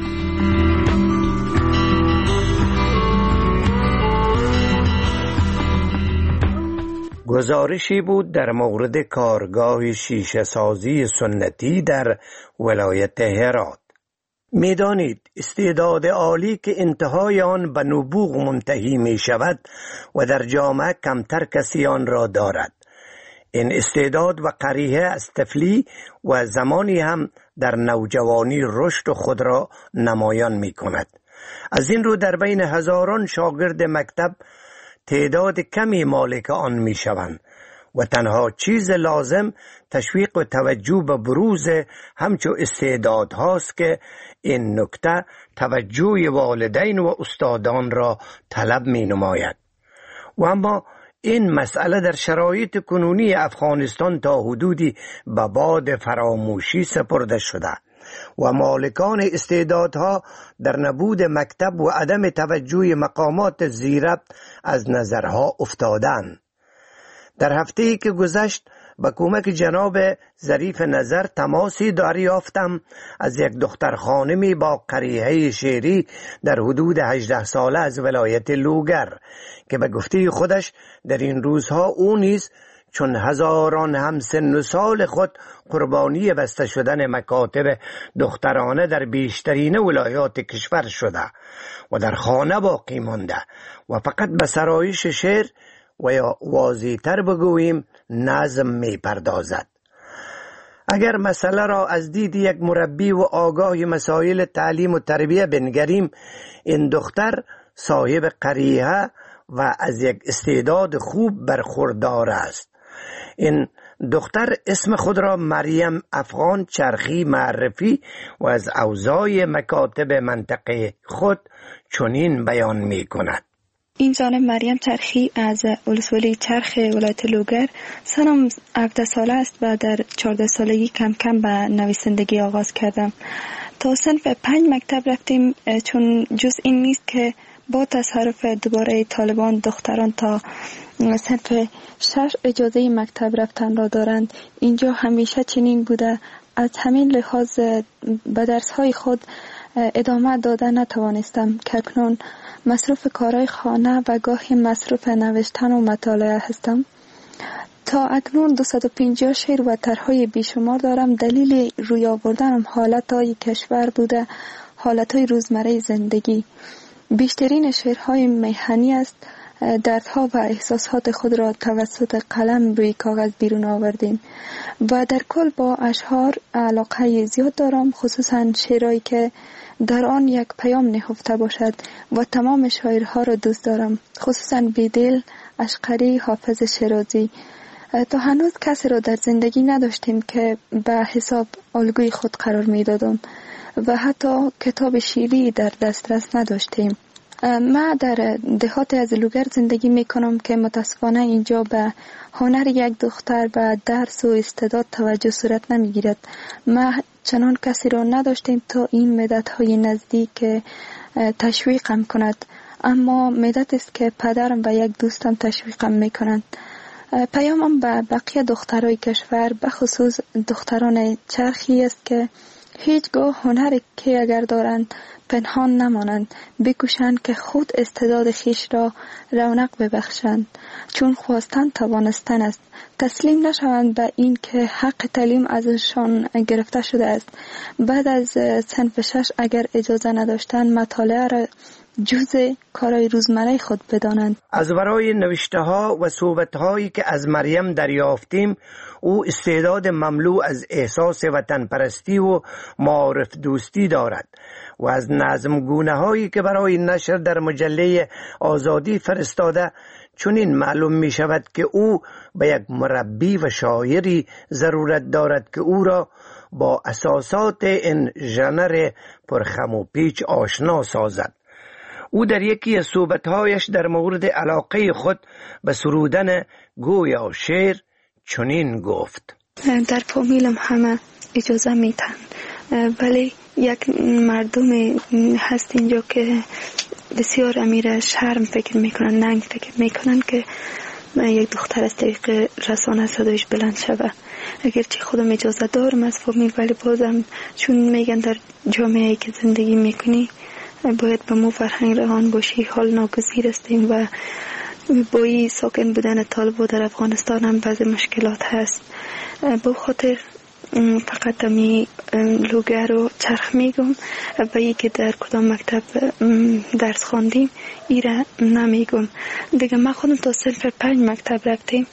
گزارشی بود در مورد کارگاه شیشه سازی سنتی در ولایت هرات. می‌دانید استعداد عالی که انتهای آن به نبوغ منتهی می شود و در جامعه کمتر کسی آن را دارد. این استعداد و قریحه از طفلی و زمانی هم در نوجوانی رشد خود را نمایان می کند. از این رو در بین هزاران شاگرد مکتب تعداد کمی مالک آن می شوند و تنها چیز لازم تشویق و توجه به بروز همچو استعداد هاست که این نکته توجه والدین و استادان را طلب می نماید. و اما این مسئله در شرایط کنونی افغانستان تا حدودی به باد فراموشی سپرده شده و مالکان استعدادها در نبود مکتب و عدم توجه مقامات زیربط از نظرها افتادند. در هفته‌ای که گذشت با کمک جناب ظریف نظر تماسی دریافتم از یک دختر خانمی با قریحه شعری در حدود 18 ساله از ولایت لوگر که به گفته خودش در این روزها او نیز چون هزاران همسن و سال خود قربانی بسته شدن مکاتب دخترانه در بیشترین ولایات کشور شده و در خانه باقی مانده و فقط به سرایش شعر و یا واضح‌تر بگوییم نظم می پردازد. اگر مسئله را از دید یک مربی و آگاه مسائل تعلیم و تربیه بنگریم، این دختر صاحب قریحه و از یک استعداد خوب برخوردار است. این دختر اسم خود را مریم افغان چرخی معرفی و از اوضاع مکاتب منطقه خود چنین بیان می کند: این جانب مریم چرخی از ولسوالی چرخ ولایت لوگر. سنم 17 ساله است و در 14 سالگی کم کم به نویسندگی آغاز کردم. تا صنف 5 مکتب رفتیم، چون جز این نیست که با تصرف دوباره طالبان دختران تا صنف 6 اجازه مکتب رفتن را دارند. اینجا همیشه چنین بوده. از همین لحاظ به درس‌های خود ادامه دادن نتوانستم که اکنون مصروف کارهای خانه و گاهی مصروف نوشتن و مطالعه هستم. تا اکنون 250 شعر و طرحهای بیشمار دارم. دلیل روی آوردنم حالتهای کشور بوده، حالتهای روزمره زندگی. بیشترین شعرهای میهنی است. دردها و احساسات خود را توسط قلم روی کاغذ بیرون آوردیم و در کل با اشعار علاقه زیاد دارم، خصوصا شعرهایی که در آن یک پیام نهفته باشد و تمام شاعرها را دوست دارم، خصوصا بیدل، اشقری، حافظ شیرازی. تا هنوز کسی را در زندگی نداشتیم که به حساب الگوی خود قرار می دادم و حتی کتاب شیری در دسترس نداشتیم. ما در دهات از لوگر زندگی می کنم که متاسفانه اینجا به هنر یک دختر و درس و استعداد توجه صورت نمی گیرد. ما چنان کسی را نداشتیم تا این مدت های نزدیک تشویقم کند، اما مدت است که پدرم و یک دوستم تشویقم می کنند. پیامم به بقیه دخترای کشور، به خصوص دختران چرخی است که هیچگاه هنر که اگر دارند پنهان نمانند، بکوشند که خود استعداد خیش را رونق ببخشند، چون خواستن توانستن است. تسلیم نشوند به این که حق تعلیم ازشان گرفته شده است. بعد از صنف 6 اگر اجازه نداشتند مطالعه را جزء کارهای روزمره خود بدانند. از برای نوشته ها و صحبت هایی که از مریم دریافتیم، او استعداد مملو از احساس وطن پرستی و معارف دوستی دارد و از نظم گونه هایی که برای نشر در مجله آزادی فرستاده چنین معلوم می شود که او به یک مربی و شاعری ضرورت دارد که او را با اساسات این ژانر پرخم و پیچ آشنا سازد. او در یکی از صحبت‌هایش در مورد علاقه خود به سرودن گویا شعر چنین گفت: در فامیلم همه اجازه میتن، ولی یک مردم هست اینجا که بسیار امیر شرم فکر میکنن، ننگ فکر میکنن که یک دختر از طریق رسانه صدایش بلند شود. اگرچه خودم اجازه دارم از فامیل، ولی بازم چون میگن در جامعه‌ای که زندگی میکنی باید به مو فرهنگ روان باشی، حال ناگزیر هستیم و با این ساکن بودن طالبان در افغانستان هم بعضی مشکلات هست. به خاطر فقط می لوگر و چرخ میگم و ای که در کدام مکتب درس خواندیم ایره نمیگم دیگه. ما خودم تا صنف 5 مکتب رفتیم.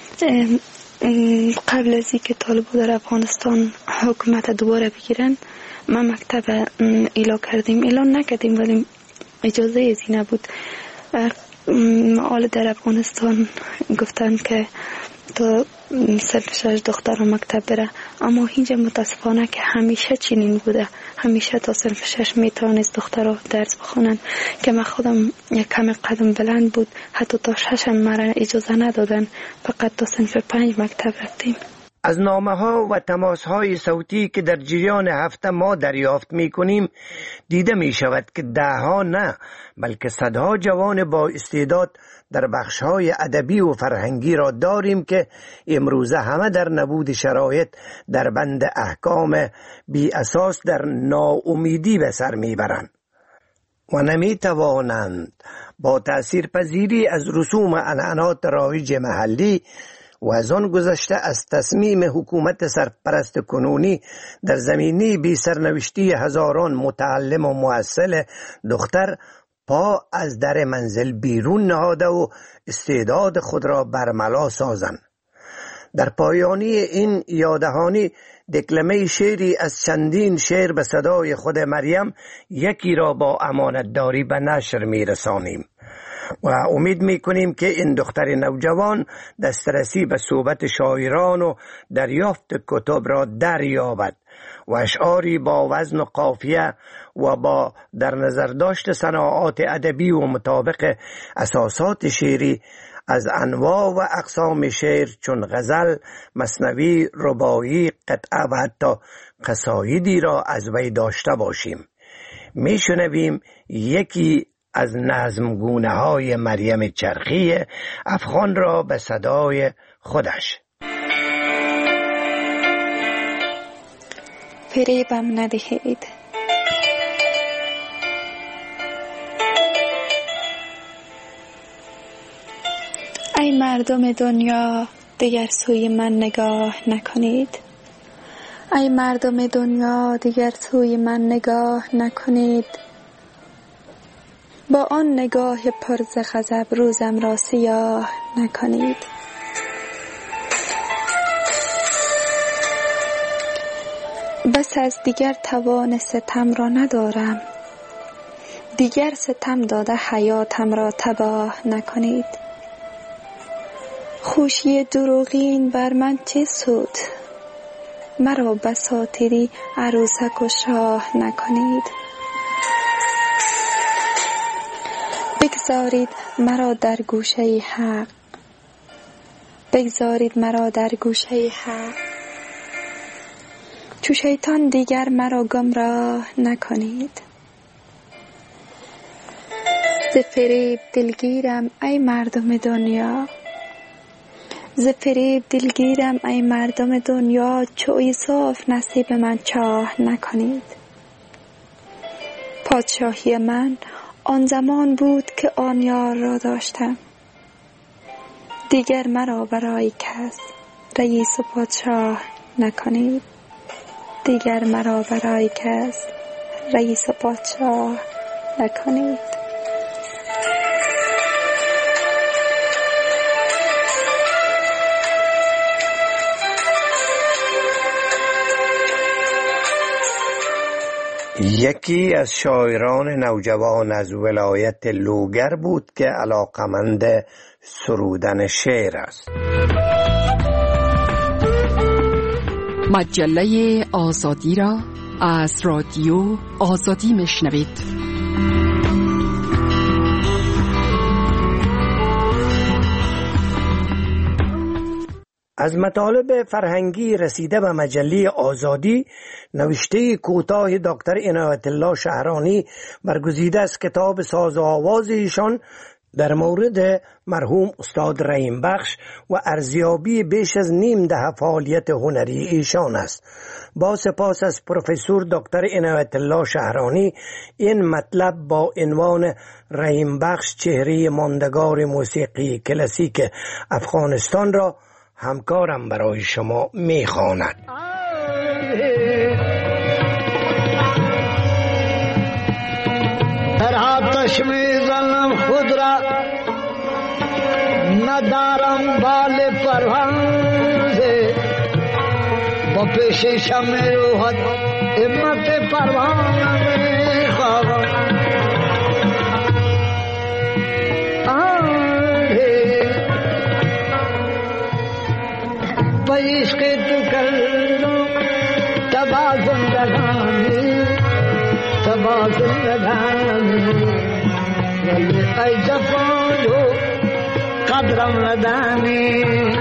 قبل از اینکه طالبان در افغانستان حکومت دوباره بگیرن ما مکتب اعلان نکردیم ولی اجازه ازی نبود. حال در افغانستان گفتن که تا صنف 6 دختر مکتب بره، اما اینجا متاسفانه که همیشه چنین بوده، همیشه تا صنف 6 میتونست دخترها درس بخونن که من خودم یک کم قدم بلند بود، حتی تا 6 مرا اجازه ندادن، فقط تا صنف 5 مکتب رفتیم. از نامه ها و تماس های صوتی که در جریان هفته ما دریافت می کنیم دیده می شود که دهها نه بلکه صدها جوان با استعداد در بخش های ادبی و فرهنگی را داریم که امروزه همه در نبود شرایط در بند احکام بی اساس در ناامیدی به سر می برند و نمی توانند با تأثیر پذیری از رسوم عنعنات رایج محلی و از آن گذشته از تصمیم حکومت سرپرست کنونی در زمینه بی سرنوشتی هزاران متعلم و مؤصل دختر پا از در منزل بیرون نهاده و استعداد خود را برملا سازند. در پایانی این یادهانی دکلمه شعری از چندین شعر به صدای خود مریم یکی را با امانتداری به نشر می رسانیم. و امید میکنیم که این دختر نوجوان دسترسی به صحبت شاعران و دریافت کتب را دریابد و اشعاری با وزن و قافیه و با در نظر داشت صناعات ادبی و مطابق اساسات شعری از انواع و اقسام شعر چون غزل، مثنوی، رباعی، قطعه و حتی قصایدی را از وی داشته باشیم. میشنویم یکی از نظمگونه های مریم چرخی افغان را به صدای خودش. فریبم ندهید، ای مردم دنیا دیگر سوی من نگاه نکنید، ای مردم دنیا دیگر سوی من نگاه نکنید، با آن نگاه پر ز غضب روزم را سیاه نکنید. بس از دیگر توان ستم را ندارم، دیگر ستم داده حیاتم را تباه نکنید. خوشی دروغین بر من چه سود، مرا بساطری عروسک و شاه نکنید. بگذارید مرا در گوشه حق، بگذارید مرا در گوشه حق، چو شیطان دیگر مرا گمراه نکنید. ز فریب دلگیرم ای مردم دنیا، ز فریب دلگیرم ای مردم دنیا، چو ایساف نصیب من چاه نکنید. پادشاهی من آن زمان بود که آن یار را داشتم، دیگر مرا برای کس رئیس و پادشاه نکنید. دیگر مرا برای کس رئیس و پادشاه نکنید. یکی از شاعران نوجوان از ولایت لوگر بود که علاقمند سرودن شعر است. مجله آزادی را از رادیو آزادی میشنوید. از مطالب فرهنگی رسیده به مجله آزادی نوشته کوتاه دکتر عنایت الله شهرانی برگزیده از کتاب ساز و آواز ایشان در مورد مرحوم استاد رحیم بخش و ارزیابی بیش از نیم دهه فعالیت هنری ایشان است. با سپاس از پروفسور دکتر عنایت الله شهرانی، این مطلب با عنوان رحیم بخش چهره ماندگار موسیقی کلاسیک افغانستان را همکارم برای شما میخواند. در آتش میزنم خود را، ندارم بال پروانه، با پیش شمع روحت همت پروانه میخواهم. عشق تو کردم تبا زندگانی، تبا زندگانی، ولی ای جفایو قدرم ندانی.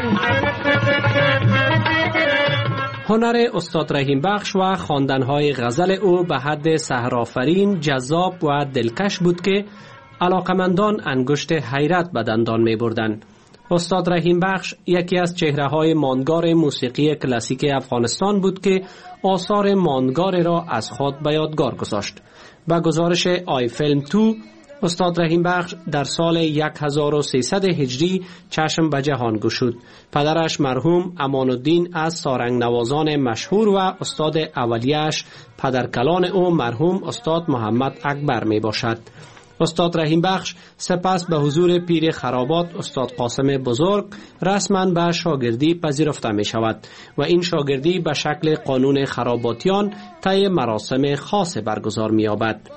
هنر استاد رحیم بخش و خواندن‌های غزل او به حد سحرآفرین، جذاب و دلکش بود که علاقمندان انگشت حیرت به دندان می‌بردند. استاد رحیم بخش یکی از چهره‌های ماندگار موسیقی کلاسیک افغانستان بود که آثار ماندگار را از خود به یادگار گذاشت. با گزارش آی فیلم 2، استاد رحیم بخش در سال 1300 هجری چشم به جهان گشود. پدرش مرحوم امان الدین از سارنگ نوازان مشهور و استاد اولیه‌اش پدرکلان او مرحوم استاد محمد اکبر می باشد. استاد رحیم بخش سپس به حضور پیر خرابات استاد قاسم بزرگ رسما به شاگردی پذیرفته می شود و این شاگردی به شکل قانون خراباتیان طی مراسم خاص برگزار می یابد.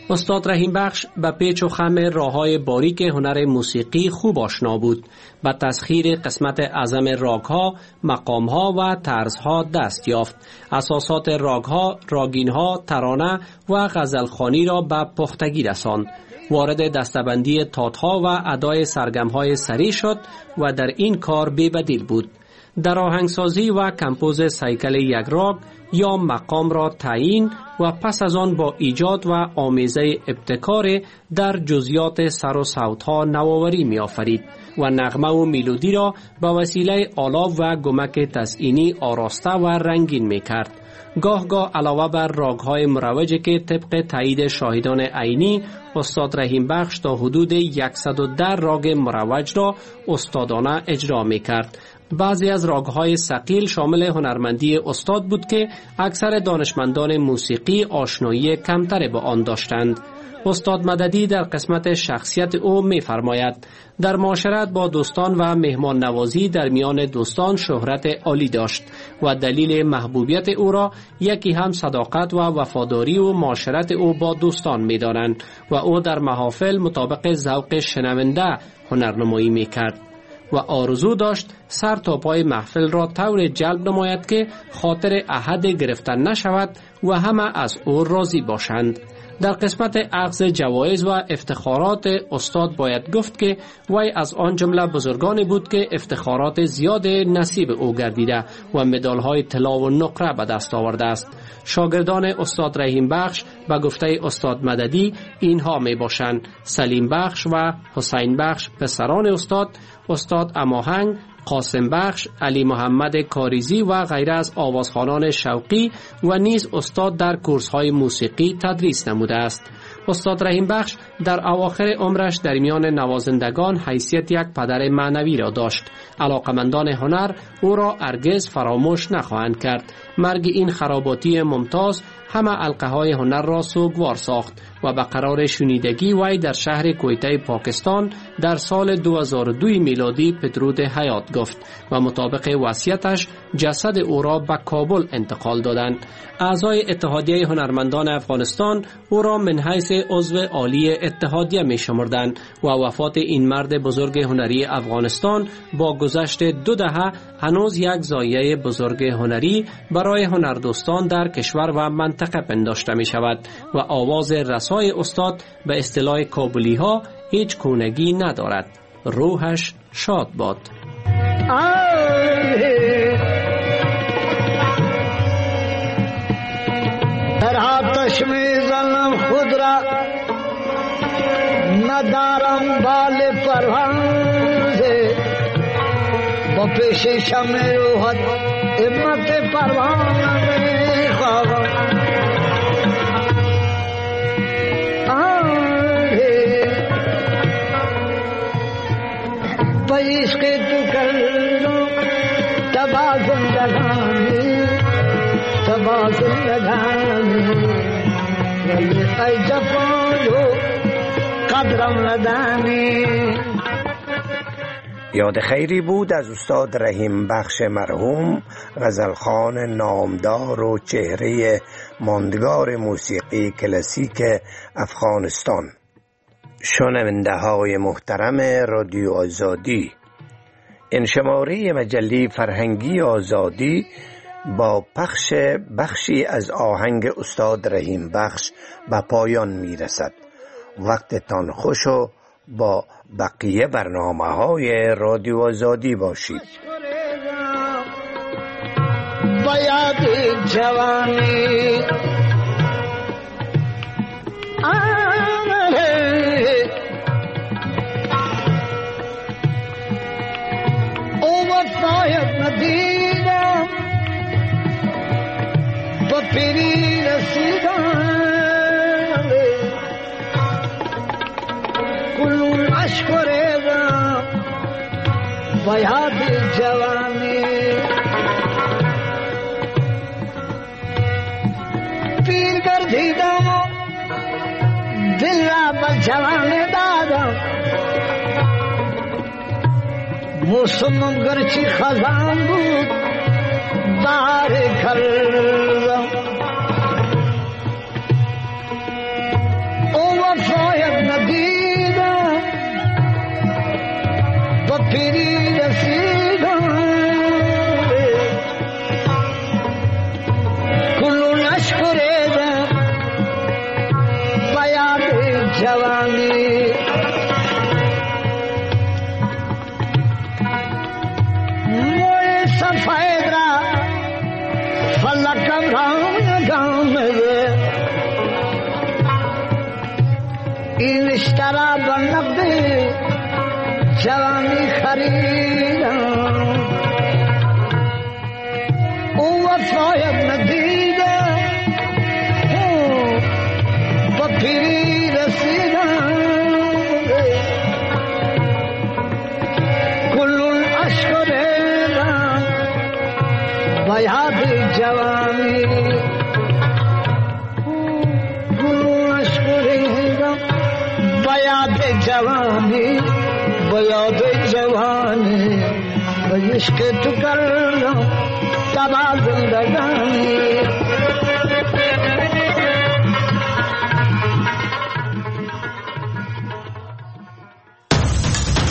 استاد رحیم بخش به پیچ و خم راه‌های باریک هنر موسیقی خوب آشنا بود. به تسخیر قسمت اعظم راگ‌ها، مقام‌ها و طرزها دست یافت. اساسات راگ‌ها، راگین‌ها، ترانه و غزلخوانی را به پختگی رساند. وارد دستبندی تات‌ها و ادای سرگم‌های سری شد و در این کار بی‌بدیل بود. در آهنگسازی و کمپوز سیکل یک راگ یا مقام را تعیین و پس از آن با ایجاد و آمیزه ابتکار در جزئیات سر و صوت‌ها نوآوری می‌آفرید و نغمه و ملودی را به وسیله آلاو و گمک تزئینی آراسته و رنگین می‌کرد. گاه علاوه بر راگ‌های مروجی که طبق تایید شاهدان عینی استاد رحیم بخش تا حدود 110 راگ مروج را استادانه اجرا می‌کرد. بعضی از راگ‌های ثقیل شامل هنرمندی استاد بود که اکثر دانشمندان موسیقی آشنایی کمتری با آن داشتند. استاد مددی در قسمت شخصیت او می‌فرماید در معاشرت با دوستان و مهمان نوازی در میان دوستان شهرت عالی داشت و دلیل محبوبیت او را یکی هم صداقت و وفاداری و معاشرت او با دوستان می‌دانند و او در محافل مطابق ذوق شنونده هنرنمایی می‌کرد و آرزو داشت سر تا پای محفل را طور جلب نماید که خاطر احد گرفتن نشود و همه از او راضی باشند. در قسمت اخذ جوایز و افتخارات استاد باید گفت که وی از آن جمله بزرگانی بود که افتخارات زیاد نصیب او گردیده و مدال‌های طلا و نقره به دست آورده است. شاگردان استاد رحیم بخش به گفته استاد مددی اینها می باشند: سلیم بخش و حسین بخش پسران استاد اماهنگ، قاسم بخش، علی محمد کاریزی و غیره از آوازخوانان شوقی و نیز استاد در کورس‌های موسیقی تدریس نموده است. استاد رحیم بخش در اواخر عمرش در میان نوازندگان حیثیت یک پدر معنوی را داشت. علاقمندان هنر او را هرگز فراموش نخواهند کرد. مرگ این خراباتی ممتاز همه حلقه های هنر را سوگوار ساخت و به قرار شنیدگی وی در شهر کویته پاکستان در سال 2002 میلادی پدرود حیات گفت و مطابق وصیتش جسد او را به کابل انتقال دادند. اعضای اتحادیه هنرمندان افغانستان او را من حیث عضو عالی اتحادیه می شمردند و وفات این مرد بزرگ هنری افغانستان با گذشت 2 دهه هنوز یک زایه بزرگ هنری برای هنردوستان در کشور و منطقه پنداشته می شود و آواز رسای استاد به اصطلاح کابلی ها هیچ کونگی ندارد. روحش شاد باد. در آتش میزنم خود را ندارم بال پروانه با پیش شمع روحت امت پروانه میخواهم عشق تو کردم تبا زندگانی ولی ای جفایو قدرم ندانی. یاد خیری بود از استاد رحیم بخش مرحوم، غزلخوان نامدار و چهره ماندگار موسیقی کلاسیک افغانستان. شنونده های محترم رادیو آزادی، این شماره مجله فرهنگی آزادی با پخش بخشی از آهنگ استاد رحیم بخش به پایان می رسد. وقتتان خوش و با بقیه برنامه های رادیو آزادی باشید. باید جوانی او وفایت ندیدم با پیری رسیدم کلون عشق ریدم باید جوانی پیر گردیدم و دل را به جوانی دادم موسمم گرچی خزان بود بار کردم او پیری رسیدم کلو نشکریدم بیاد جوانی موی سفید را فلکم رام این اشترا بنقدی جوانی خریدم او وفایم ندیده با پیری رسیدم کلون عشق ریدم با یاد جوانی کلون عشق ریدم با یاد جوانی با یاد جوانی با عشق تو کردم تبا زندگانی